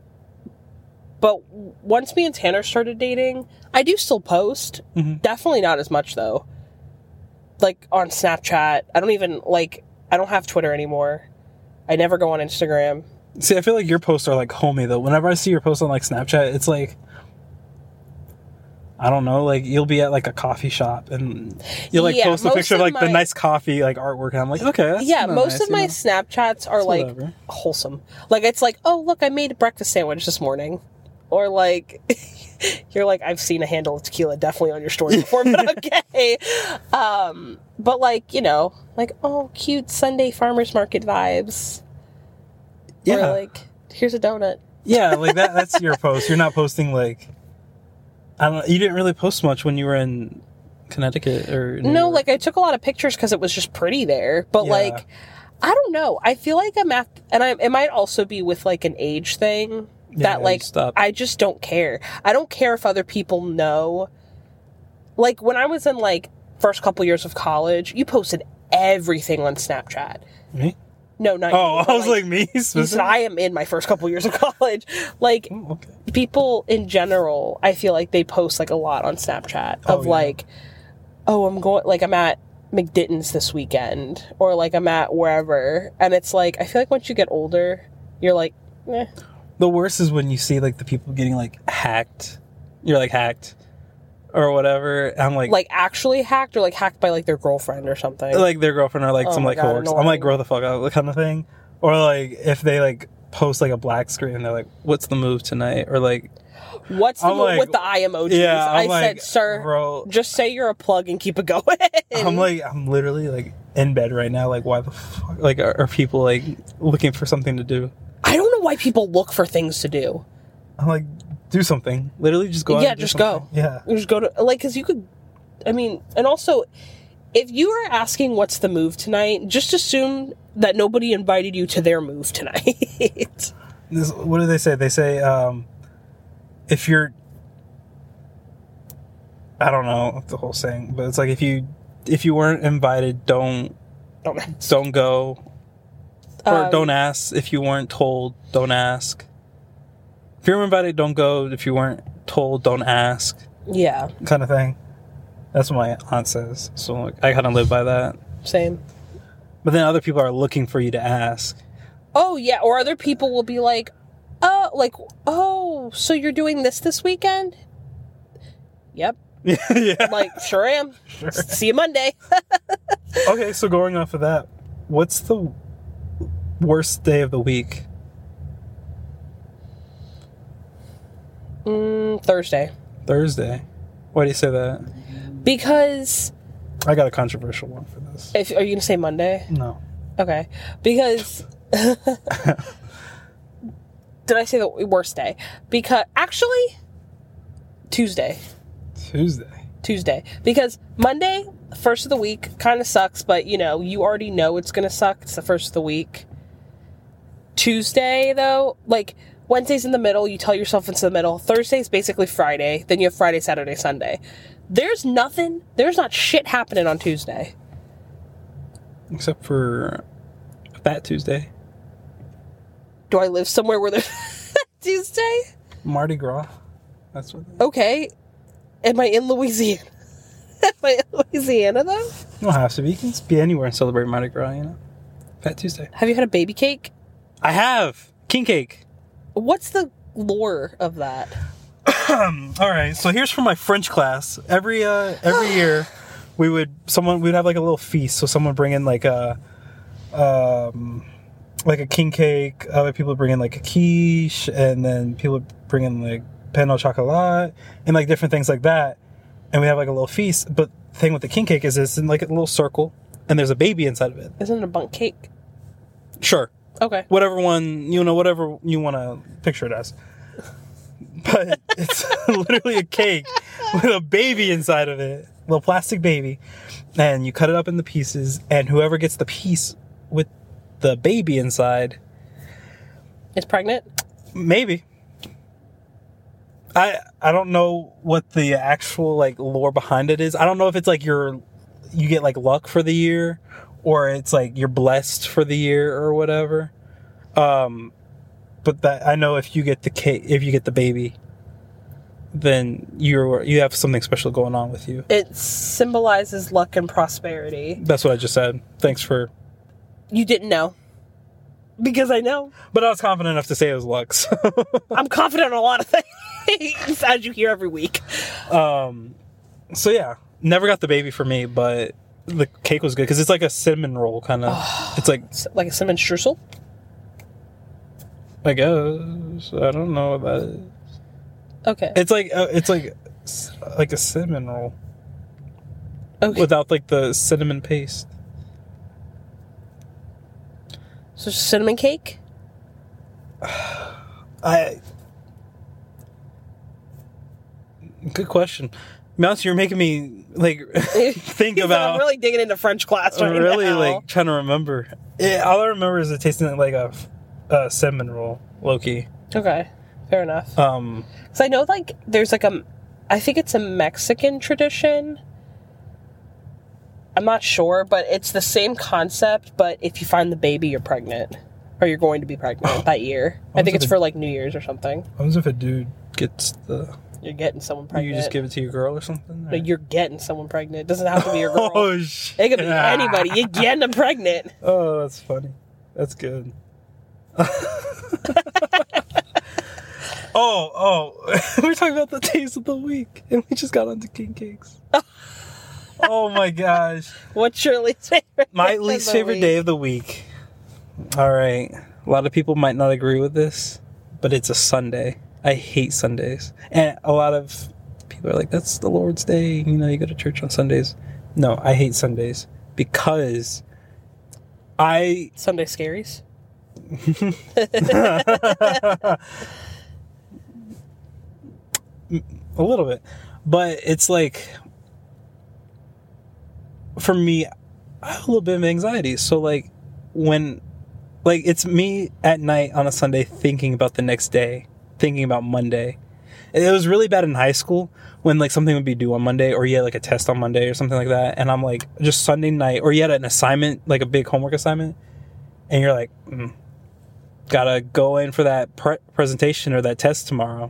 But once me and Tanner started dating, I do still post. Mm-hmm. Definitely not as much, though. Like, on Snapchat. I don't even, like, I don't have Twitter anymore. I never go on Instagram. See, I feel like your posts are, like, homey, though. Whenever I see your post on, like, Snapchat, it's like, I don't know, like, you'll be at, like, a coffee shop, and you'll, like, Yeah, post a most picture of, of like, the my- nice coffee, like, artwork, and I'm like, okay, that's Yeah, kinda most nice, of you my know? Snapchats are, It's like, whatever. wholesome. Like, it's like, oh, look, I made a breakfast sandwich this morning. Or, like, you're like, I've seen a handle of tequila definitely on your story before, but okay. Um, but, like, you know, like, oh, cute Sunday farmer's market vibes. Yeah. Or, like, here's a donut. Yeah, like, that. That's your post. You're not posting, like, I don't know, you didn't really post much when you were in Connecticut or New No, York. like, I took a lot of pictures because it was just pretty there. But, Yeah. like, I don't know. I feel like I'm at, and I, it might also be with, like, an age thing. Yeah, that you like stopped. I just don't care. I don't care if other people know. Like when I was in like first couple years of college, you posted everything on Snapchat. Me? No, not Oh, you. I but, was like, me? listen, I am in my first couple years of college. Like Oh, okay. people in general, I feel like they post like a lot on Snapchat of Oh, yeah. like, oh, I'm going like I'm at McDitton's this weekend, or like I'm at wherever, and it's like I feel like once you get older, you're like, eh. The worst is when you see, like, the people getting, like, hacked. You're, like, hacked. Or whatever. I'm like... Like actually hacked or like hacked by like their girlfriend or something. Like, their girlfriend or, like, Oh some, my like, God, coworkers. I'm like, annoying. grow the fuck out, kind of thing. Or, like, if they, like, post, like, a black screen and they're like, what's the move tonight? Or, like... What's the I'm move like- with the eye emojis? Yeah, I I'm like, said, sir, bro... just say you're a plug and keep it going. I'm like, I'm literally, like, in bed right now. Like, why the fuck? Like, are, are people, like, looking for something to do? I don't know why people look for things to do. I'm like, do something. Literally just go out Yeah, and do just go. something. Yeah. You just go to like because you could. I mean, and also, if you are asking what's the move tonight, just assume that nobody invited you to their move tonight. This, what do they say? They say, um, if you're, I don't know the whole saying, but it's like if you if you weren't invited, don't Don't- don't go, or Um, don't ask. If you weren't told, don't ask. If you were invited, don't go. If you weren't told, don't ask. yeah, Kind of thing. That's what my aunt says. So like, I kind of live by that. same. But then other people are looking for you to ask. Oh yeah, or other people will be like, oh, like, oh, so you're doing this this weekend? Yep. Yeah. Like, sure am. Sure. See you Monday. Okay, so going off of that, what's the worst day of the week? mm, Thursday. Thursday. Why do you say that? Because I got a controversial one for this. if are you gonna say Monday? No. Okay. Because did I say the worst day? Because actually Tuesday. Tuesday. Tuesday. Because Monday, first of the week, kind of sucks, but, you know, you already know it's going to suck. It's the first of the week. Tuesday, though, like, Wednesday's in the middle. You tell yourself it's the middle. Thursday's basically Friday. Then you have Friday, Saturday, Sunday. There's nothing, there's not shit happening on Tuesday. Except for Fat Tuesday. Do I live somewhere where there's Tuesday? Mardi Gras. That's what. Okay. Am I in Louisiana? Am I in Louisiana, though? You don't have to be. You can just be anywhere and celebrate Mardi Gras, you know? Fat Tuesday. Have you had a baby cake? I have. King cake. What's the lore of that? All right. So here's from my French class. Every uh, every year, we would someone we'd have like a little feast. So someone would bring in like a um like a king cake. Other people would bring in like a quiche, and then people would bring in like pain au chocolat and like different things like that. And we have like a little feast. But the thing with the king cake is it's in like a little circle, and there's a baby inside of it. Isn't it a bundt cake? Sure. Okay. Whatever one, you know, whatever you want to picture it as. But it's literally a cake with a baby inside of it. A little plastic baby. And you cut it up into pieces, and whoever gets the piece with the baby inside... Is pregnant? Maybe. I I don't know what the actual, like, lore behind it is. I don't know if it's, like, your... You get, like, luck for the year, or it's, like, you're blessed for the year or whatever. Um... But that I know if you get the cake, if you get the baby, then you're you have something special going on with you. It symbolizes luck and prosperity. That's what I just said. Thanks for. You didn't know, because I know. But I was confident enough to say it was luck. So. I'm confident in a lot of things, as you hear every week. Um. So yeah, never got the baby for me, but the cake was good because it's like a cinnamon roll kind of. It's like like a cinnamon streusel. I guess I don't know what that is. Okay. It's like uh, it's like like a cinnamon roll. Okay. Without like the cinnamon paste. So cinnamon cake? I. Good question. Mouse, you're making me like think about. I'm really digging into French class right I'm really now. like trying to remember. It, all I remember is it tasting like a. Uh, cinnamon roll, low-key. Okay, fair enough. Um, because I know, like, there's like a, I think it's a Mexican tradition. I'm not sure, but it's the same concept. But if you find the baby, you're pregnant, or you're going to be pregnant that year. I think it's for like New Year's or something. What happens if a dude gets the? You're getting someone pregnant. You just give it to your girl or something? Or? No, you're getting someone pregnant. It doesn't have to be your girl. Oh shit! It could be anybody. You're getting them pregnant. Oh, that's funny. That's good. oh, oh. We were talking about the days of the week, and we just got onto king cakes. Oh my gosh. What's your least favorite My day least of the favorite week? day of the week. All right. A lot of people might not agree with this, but it's a Sunday. I hate Sundays. And a lot of people are like, that's the Lord's day. You know, you go to church on Sundays. No, I hate Sundays because I... Sunday scaries? A little bit, but it's like for me I have a little bit of anxiety, so like when like it's me at night on a Sunday thinking about the next day, thinking about Monday. It was really bad in high school when like something would be due on Monday, or you had like a test on Monday or something like that, and I'm like just Sunday night, or you had an assignment, like a big homework assignment, and you're like mm, gotta go in for that pre- presentation or that test tomorrow.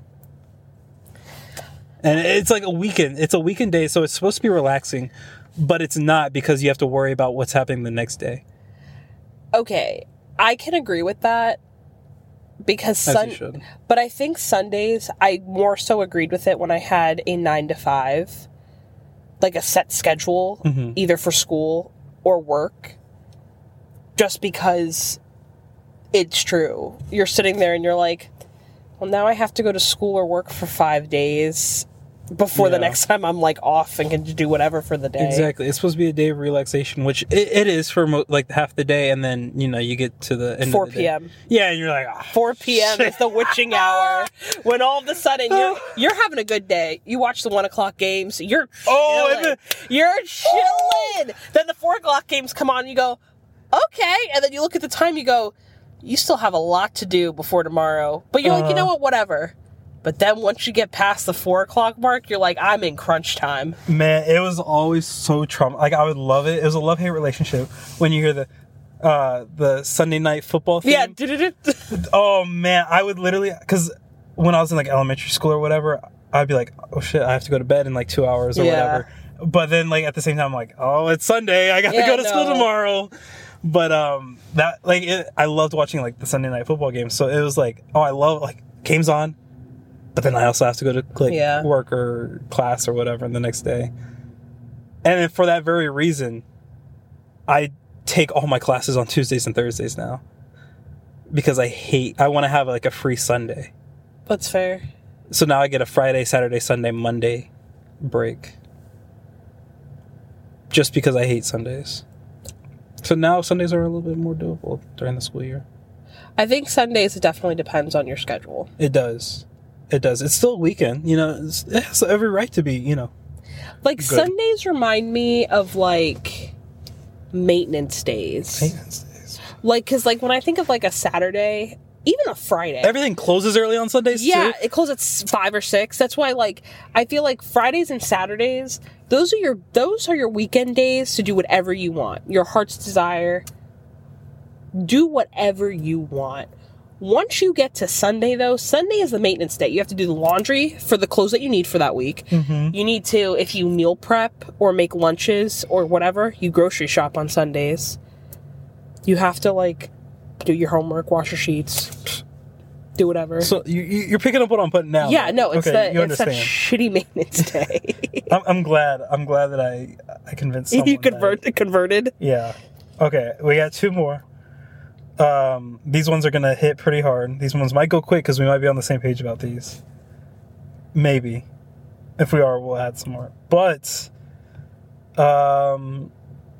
And it's like a weekend. It's a weekend day, so it's supposed to be relaxing, but it's not because you have to worry about what's happening the next day. Okay, I can agree with that because As sun- you should. But I think Sundays, I more so agreed with it when I had a nine to five, like a set schedule, Mm-hmm. either for school or work, just because it's true. You're sitting there and you're like, well, now I have to go to school or work for five days. before Yeah. the next time I'm like off and can do whatever for the day. Exactly. It's supposed to be a day of relaxation, which it, it is for mo- like half the day, and then you know you get to the end four of the day. p.m. Yeah, and you're like, ah, four p.m. shit. is the witching hour when all of a sudden you're you're having a good day. You watch the one o'clock games. You're Oh, chilling. and You're chilling. Then the four o'clock games come on. And you go, okay, and then you look at the time. You go, you still have a lot to do before tomorrow. But you're like, you Uh. know what, whatever. But then once you get past the four o'clock mark, you're like, I'm in crunch time. Man, it was always so trauma. Like I would love it. It was a love hate relationship when you hear the uh the Sunday night football theme. Yeah. du-du-du. Oh man, I would literally because when I was in like elementary school or whatever, I'd be like, oh shit, I have to go to bed in like two hours or Yeah. whatever. But then like at the same time, I'm like, oh, it's Sunday. I got to Yeah, go to school no. tomorrow. But um, that like it, I loved watching like the Sunday night football games. So it was like, oh, I love like games on. But then I also have to go to like Yeah. work or class or whatever the next day. And then for that very reason, I take all my classes on Tuesdays and Thursdays now. Because I hate, I want to have like a free Sunday. That's fair. So now I get a Friday, Saturday, Sunday, Monday break. Just because I hate Sundays. So now Sundays are a little bit more doable during the school year. I think Sundays it definitely depends on your schedule. It does. It does. It's still a weekend, you know. It's, it has every right to be, you know. Like Good. Sundays remind me of like maintenance days. Maintenance days. Like, cause like when I think of like a Saturday, even a Friday. Everything closes early on Sundays yeah, too. it closes at s- five or six. That's why, like, I feel like Fridays and Saturdays, those are your those are your weekend days to do whatever you want, your heart's desire. Do whatever you want. Once you get to Sunday, though, Sunday is the maintenance day. You have to do the laundry for the clothes that you need for that week. Mm-hmm. You need to, if you meal prep or make lunches or whatever, you grocery shop on Sundays. You have to, like, do your homework, wash your sheets, do whatever. So you, you- you're picking up what I'm putting down. yeah, no, it's okay, you that it's that understand. shitty maintenance day. I'm, I'm glad. I'm glad that I I convinced someone. you convert that- converted. Yeah. Okay, we got two more. Um, these ones are gonna hit pretty hard. These ones might go quick because we might be on the same page about these. Maybe. If we are, we'll add some more. But, um,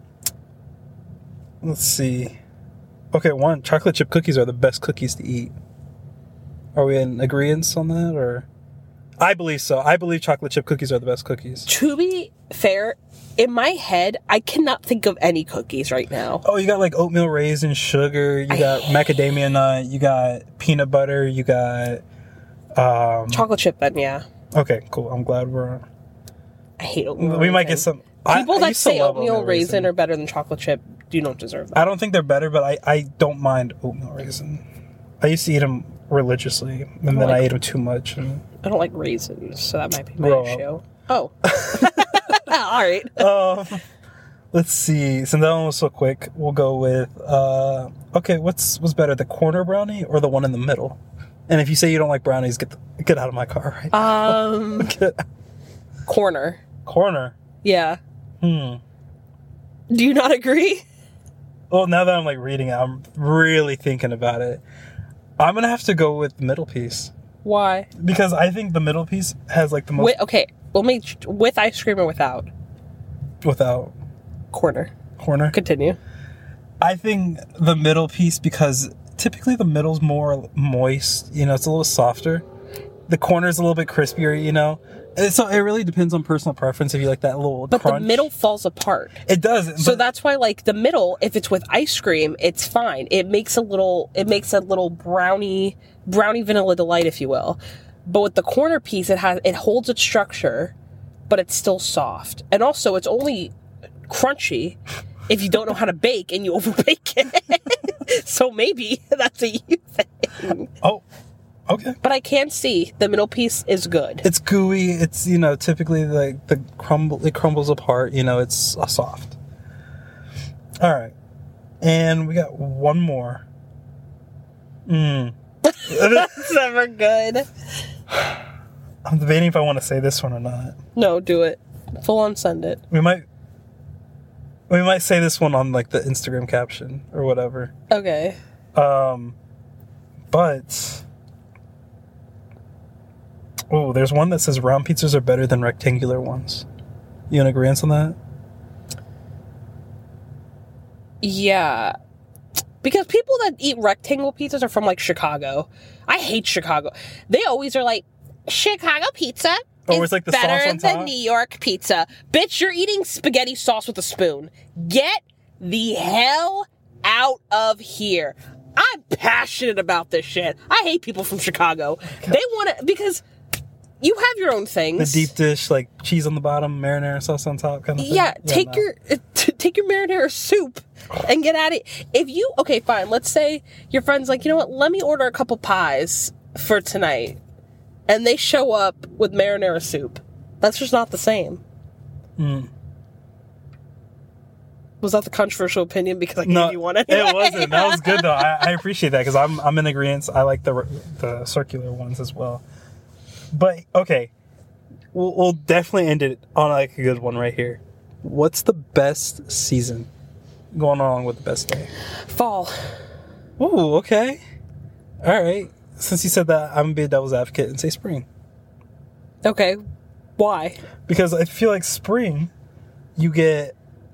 let's see. Okay, one, chocolate chip cookies are the best cookies to eat. Are we in agreement on that, or? I believe so. I believe chocolate chip cookies are the best cookies. To be fair, in my head, I cannot think of any cookies right now. Oh, you got like oatmeal raisin sugar. You got macadamia nut. You got peanut butter. You got. Um, Chocolate chip, then, yeah. okay, cool. I'm glad we're. I hate oatmeal We might get raisin. some. People I, I that used to say love oatmeal raisin are better than chocolate chip do not deserve that. I don't think they're better, but I, I don't mind oatmeal raisin. I used to eat them religiously, and then like I ate them too much. And, I don't like raisins, so that might be my Grow up. issue. Oh. All right. um, let's see. Since that one was so quick, we'll go with. Uh, okay, what's what's better, the corner brownie or the one in the middle? And if you say you don't like brownies, get the, get out of my car. Right? Um, Get- corner. corner. Yeah. Hmm. Do you not agree? Well, now that I'm like reading it, I'm really thinking about it. I'm gonna have to go with the middle piece Why? because I think the middle piece has like the most With, okay, we'll make with ice cream or without. without Corner. corner. Continue. I think the middle piece because typically the middle's more moist. You know, it's a little softer. The corner's a little bit crispier. You know, and so it really depends on personal preference. If you like that little But crunch. the middle falls apart. it does. So but- that's why, like, the middle, if it's with ice cream, it's fine. It makes a little, it makes a little brownie, brownie vanilla delight, if you will. But with the corner piece, it has, it holds its structure, but it's still soft. And also, it's only crunchy if you don't know how to bake and you overbake it. So maybe that's a you thing. oh, okay. But I can see the middle piece is good. It's gooey. It's, you know, typically like the crumble, it crumbles apart. You know, it's uh, soft. All right, and we got one more. Mm. It's never good. I'm debating if I want to say this one or not. No, do it. Full on send it. We might, we might say this one on like the Instagram caption or whatever. Okay. Um, but Oh, there's one that says round pizzas are better than rectangular ones. You in agreement on that? Yeah. Because people that eat rectangle pizzas are from, like, Chicago. I hate Chicago. They always are like, Chicago pizza Oh, is it's like the better sauce on than top? New York pizza. Bitch, you're eating spaghetti sauce with a spoon. Get the hell out of here. I'm passionate about this shit. I hate people from Chicago. They want to, because you have your own things. The deep dish, like cheese on the bottom, marinara sauce on top kind of thing. Yeah, take no. your t- take your marinara soup and get at it. If you, okay, fine, let's say your friend's like, you know what, let me order a couple pies for tonight. And they show up with marinara soup. That's just not the same. Mm. Was that the controversial opinion? Because I gave No, you one anyway. it wasn't. That was good though. I, I appreciate that because I'm I'm in agreement. I like the the circular ones as well. But okay, we'll, we'll definitely end it on like a good one right here. What's the best season going along with the best day? Fall. Ooh, okay, all right. Since you said that, I'm gonna be a devil's advocate and say spring. Okay. Why? Because I feel like spring, you get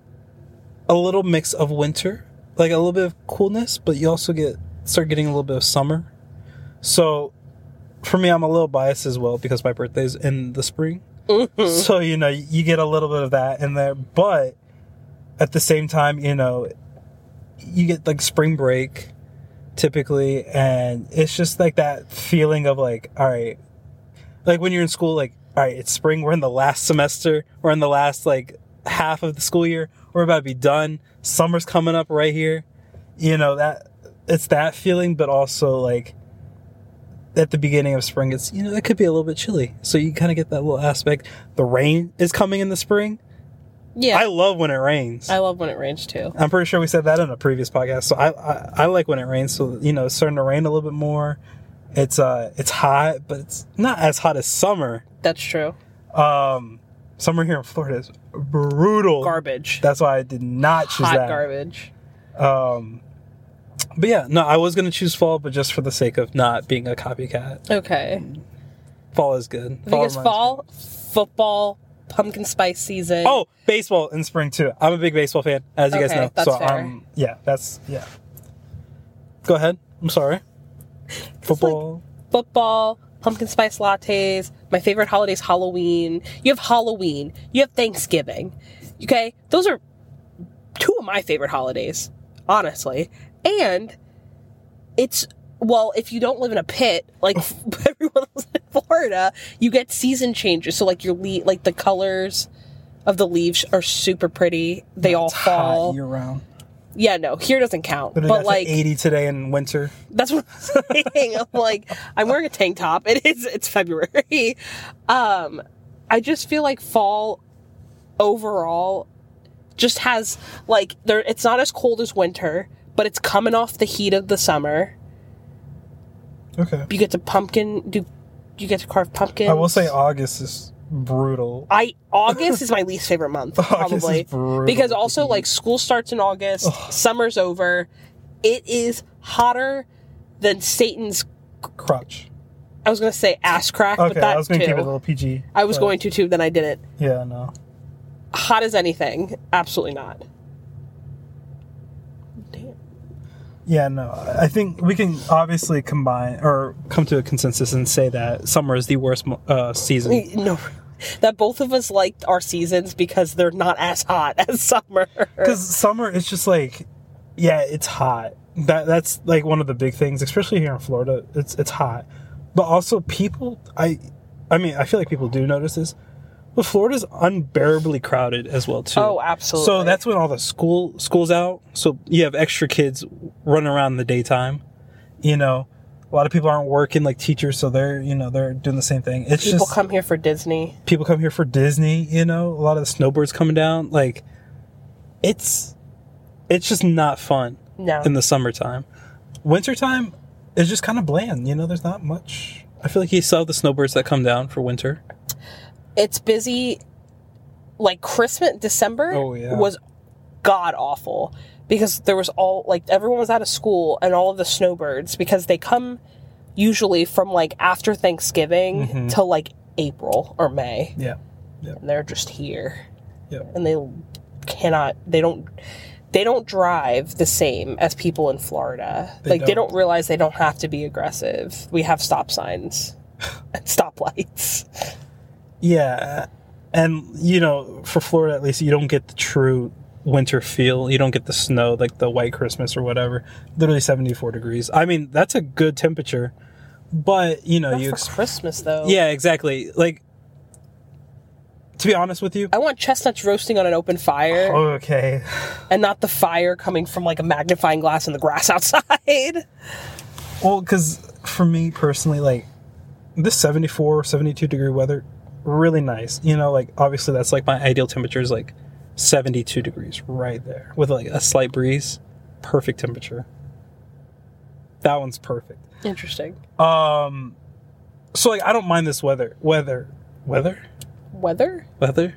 a little mix of winter, like a little bit of coolness, but you also get start getting a little bit of summer. So for me, I'm a little biased as well because my birthday's in the spring. Mm-hmm. So, you know, you get a little bit of that in there, but at the same time, you know, you get like spring break typically, and it's just like that feeling of like, all right, like when you're in school, like, all right, it's spring, we're in the last semester, we're in the last like half of the school year, we're about to be done, summer's coming up right here, you know, that it's that feeling, but also like at the beginning of spring, it's, you know, it could be a little bit chilly, so you kind of get that little aspect. The rain is coming in the spring. Yeah. I love when it rains. I love when it rains too. I'm pretty sure we said that in a previous podcast. So I, I I like when it rains. So, you know, it's starting to rain a little bit more. It's uh it's hot, but it's not as hot as summer. That's true. Um, summer here in Florida is brutal. Garbage. That's why I did not choose Hot that. garbage. Um, but yeah, no, I was gonna choose fall, but just for the sake of not being a copycat. Okay. Fall is good. Fall Because reminds fall, me. football, pumpkin spice season. Oh, baseball in spring too. I'm a big baseball fan, as you guys Okay, know. that's so fair. um, yeah, that's yeah. Go ahead. I'm sorry. Football. Like football, pumpkin spice lattes. My favorite holiday is Halloween. You have Halloween. You have Thanksgiving. Okay? Those are two of my favorite holidays, honestly. And it's, well, if you don't live in a pit, like everyone else in Florida, you get season changes. So, like, your le- like the colors of the leaves are super pretty. They all It's fall. hot year round. Yeah, no, here doesn't count. But, But, it's like, like eighty today in winter. that's what I'm saying. I'm like, I'm wearing a tank top. It is, it's February. Um, I just feel like fall overall just has, like, there. It's not as cold as winter, but it's coming off the heat of the summer. Okay. You get to pumpkin, do you get to carve pumpkins? I will say August is brutal. I August is my least favorite month, August probably, is brutal because with the also heat. like school starts in August, summer's over, it is hotter than Satan's. Crotch. I was gonna say ass crack, but Okay, that I was going to too. keep it a little P G. I was but- going to too, then I didn't. Yeah, no. Hot as anything, absolutely not. Damn. Yeah, no. I think we can obviously combine or come to a consensus and say that summer is the worst mo- uh, season. No, that both of us liked our seasons because they're not as hot as summer. Because summer is just like, yeah, it's hot. That that's like one of the big things, especially here in Florida. It's it's hot, but also people. I, I mean, I feel like people do notice this, but Florida's unbearably crowded as well too. Oh, absolutely. So that's when all the school school's out. So you have extra kids running around in the daytime. You know, a lot of people aren't working like teachers, so they're you know they're doing the same thing. It's people just come here for Disney. people come here for Disney. You know, a lot of the snowbirds coming down. Like, it's it's just not fun. No. In the summertime. Wintertime is just kind of bland. You know, there's not much. I feel like you saw the snowbirds that come down for winter. It's busy. Like Christmas, December Oh, yeah. was god awful because there was all like everyone was out of school and all of the snowbirds because they come usually from like after Thanksgiving Mhm. till like April or May. Yeah. Yeah. And they're just here. Yeah. And they cannot, they don't, they don't drive the same as people in Florida. They like, they don't. don't realize they don't have to be aggressive. We have stop signs and stoplights. Yeah. And, you know, for Florida at least, you don't get the true winter feel. You don't get the snow, like the white Christmas or whatever. Literally seventy-four degrees. I mean, that's a good temperature. But, you know, Not you... for Ex- Christmas, though. yeah, exactly. Like, to be honest with you... I want chestnuts roasting on an open fire. Okay. And not the fire coming from like a magnifying glass in the grass outside. Well, because for me personally, like, this seventy-four, seventy-two degree weather, really nice. You know, like, obviously that's like my ideal temperature is like seventy-two degrees right there with like a slight breeze. Perfect temperature. That one's perfect. Interesting. Um, so like, I don't mind this weather. Weather. Weather? Weather? Weather?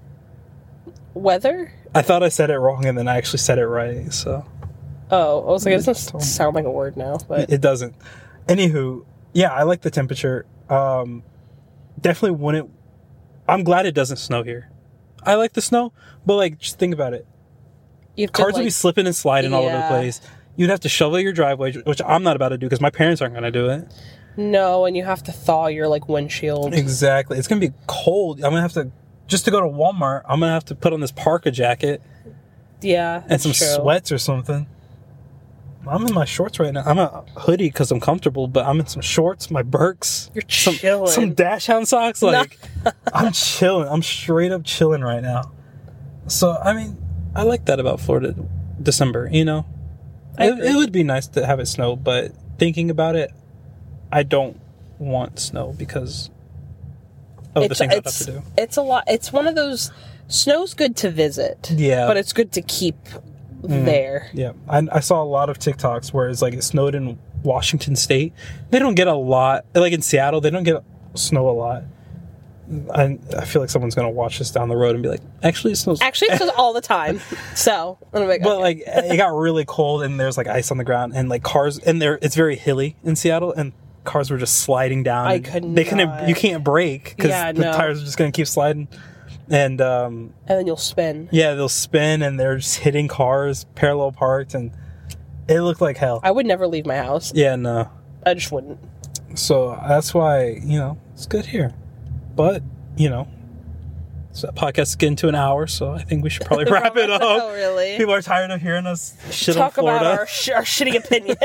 Weather? I thought I said it wrong and then I actually said it right, so. Oh, I was like, it doesn't sound like a word now, but It doesn't. Anywho, yeah, I like the temperature. Um, definitely wouldn't. I'm glad it doesn't snow here. I like the snow, but like, just think about it. you have to, Cars would like- be slipping and sliding all over the Yeah. place. You'd have to shovel your driveway, which I'm not about to do because my parents aren't going to do it. No, and you have to thaw your like windshield. Exactly. It's going to be cold. I'm going to have to, just to go to Walmart, I'm going to have to put on this parka jacket Yeah, and some true. sweats or something. I'm in my shorts right now. I'm a hoodie because I'm comfortable, but I'm in some shorts, my Birks, You're some, chilling. some dash hound socks. Like, I'm chilling. I'm straight up chilling right now. So, I mean, I like that about Florida December, you know? I It, agree. it would be nice to have it snow, but thinking about it, I don't want snow because of the it's things I have it's to do. it's a lot. It's one of those. Snow's good to visit. Yeah. but it's good to keep there. Yeah, I, I saw a lot of TikToks where it's like it snowed in Washington State. They don't get a lot. Like in Seattle, they don't get snow a lot. I, I feel like someone's going to watch this down the road and be like, actually, it snows. Actually, it snows all the time. So, I'm like, But okay. like it got really cold and there's like ice on the ground and like cars and there it's very hilly in Seattle and cars were just sliding down. I and could They couldn't. not. You can't brake because Yeah, the no. tires are just going to keep sliding. And um, and then you'll spin. yeah, they'll spin and they're just hitting cars parallel parked and it looked like hell. I would never leave my house. Yeah, no. I just wouldn't. So that's why, you know, it's good here. But, you know, so that podcast is getting to an hour, so I think we should probably wrap it up. Oh, really? People are tired of hearing us shit Talk on Florida. about our, sh- our shitty opinions.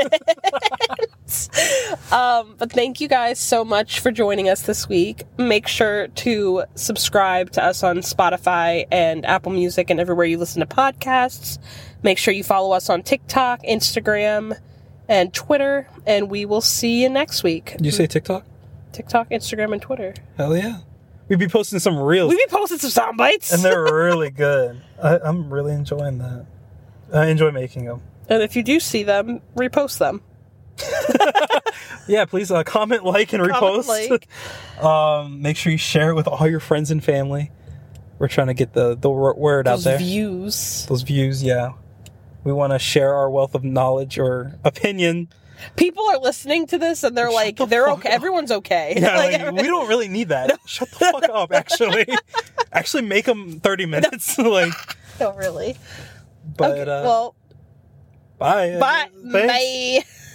um, but thank you guys so much for joining us this week. Make sure to subscribe to us on Spotify and Apple Music and everywhere you listen to podcasts. Make sure you follow us on TikTok, Instagram, and Twitter, and we will see you next week. Did you say TikTok? TikTok, Instagram, and Twitter. Hell yeah. We'd be posting some reels, We be posting some sound bites. and they're really good. I, I'm really enjoying that. I enjoy making them. And if you do see them, repost them. Yeah, please uh, comment, like, and Comment, repost. like. um, make sure you share it with all your friends and family. We're trying to get the, the wor- word out Those there. views. Those views, yeah. We want to share our wealth of knowledge or opinion. People are listening to this and they're like, the they're fuck okay. up. Everyone's okay. Yeah, Like, like, we don't really need that. Shut the fuck up, actually. Actually, make them thirty minutes. like, no, really. but, Okay, uh, well, bye. bye. Thanks. Bye.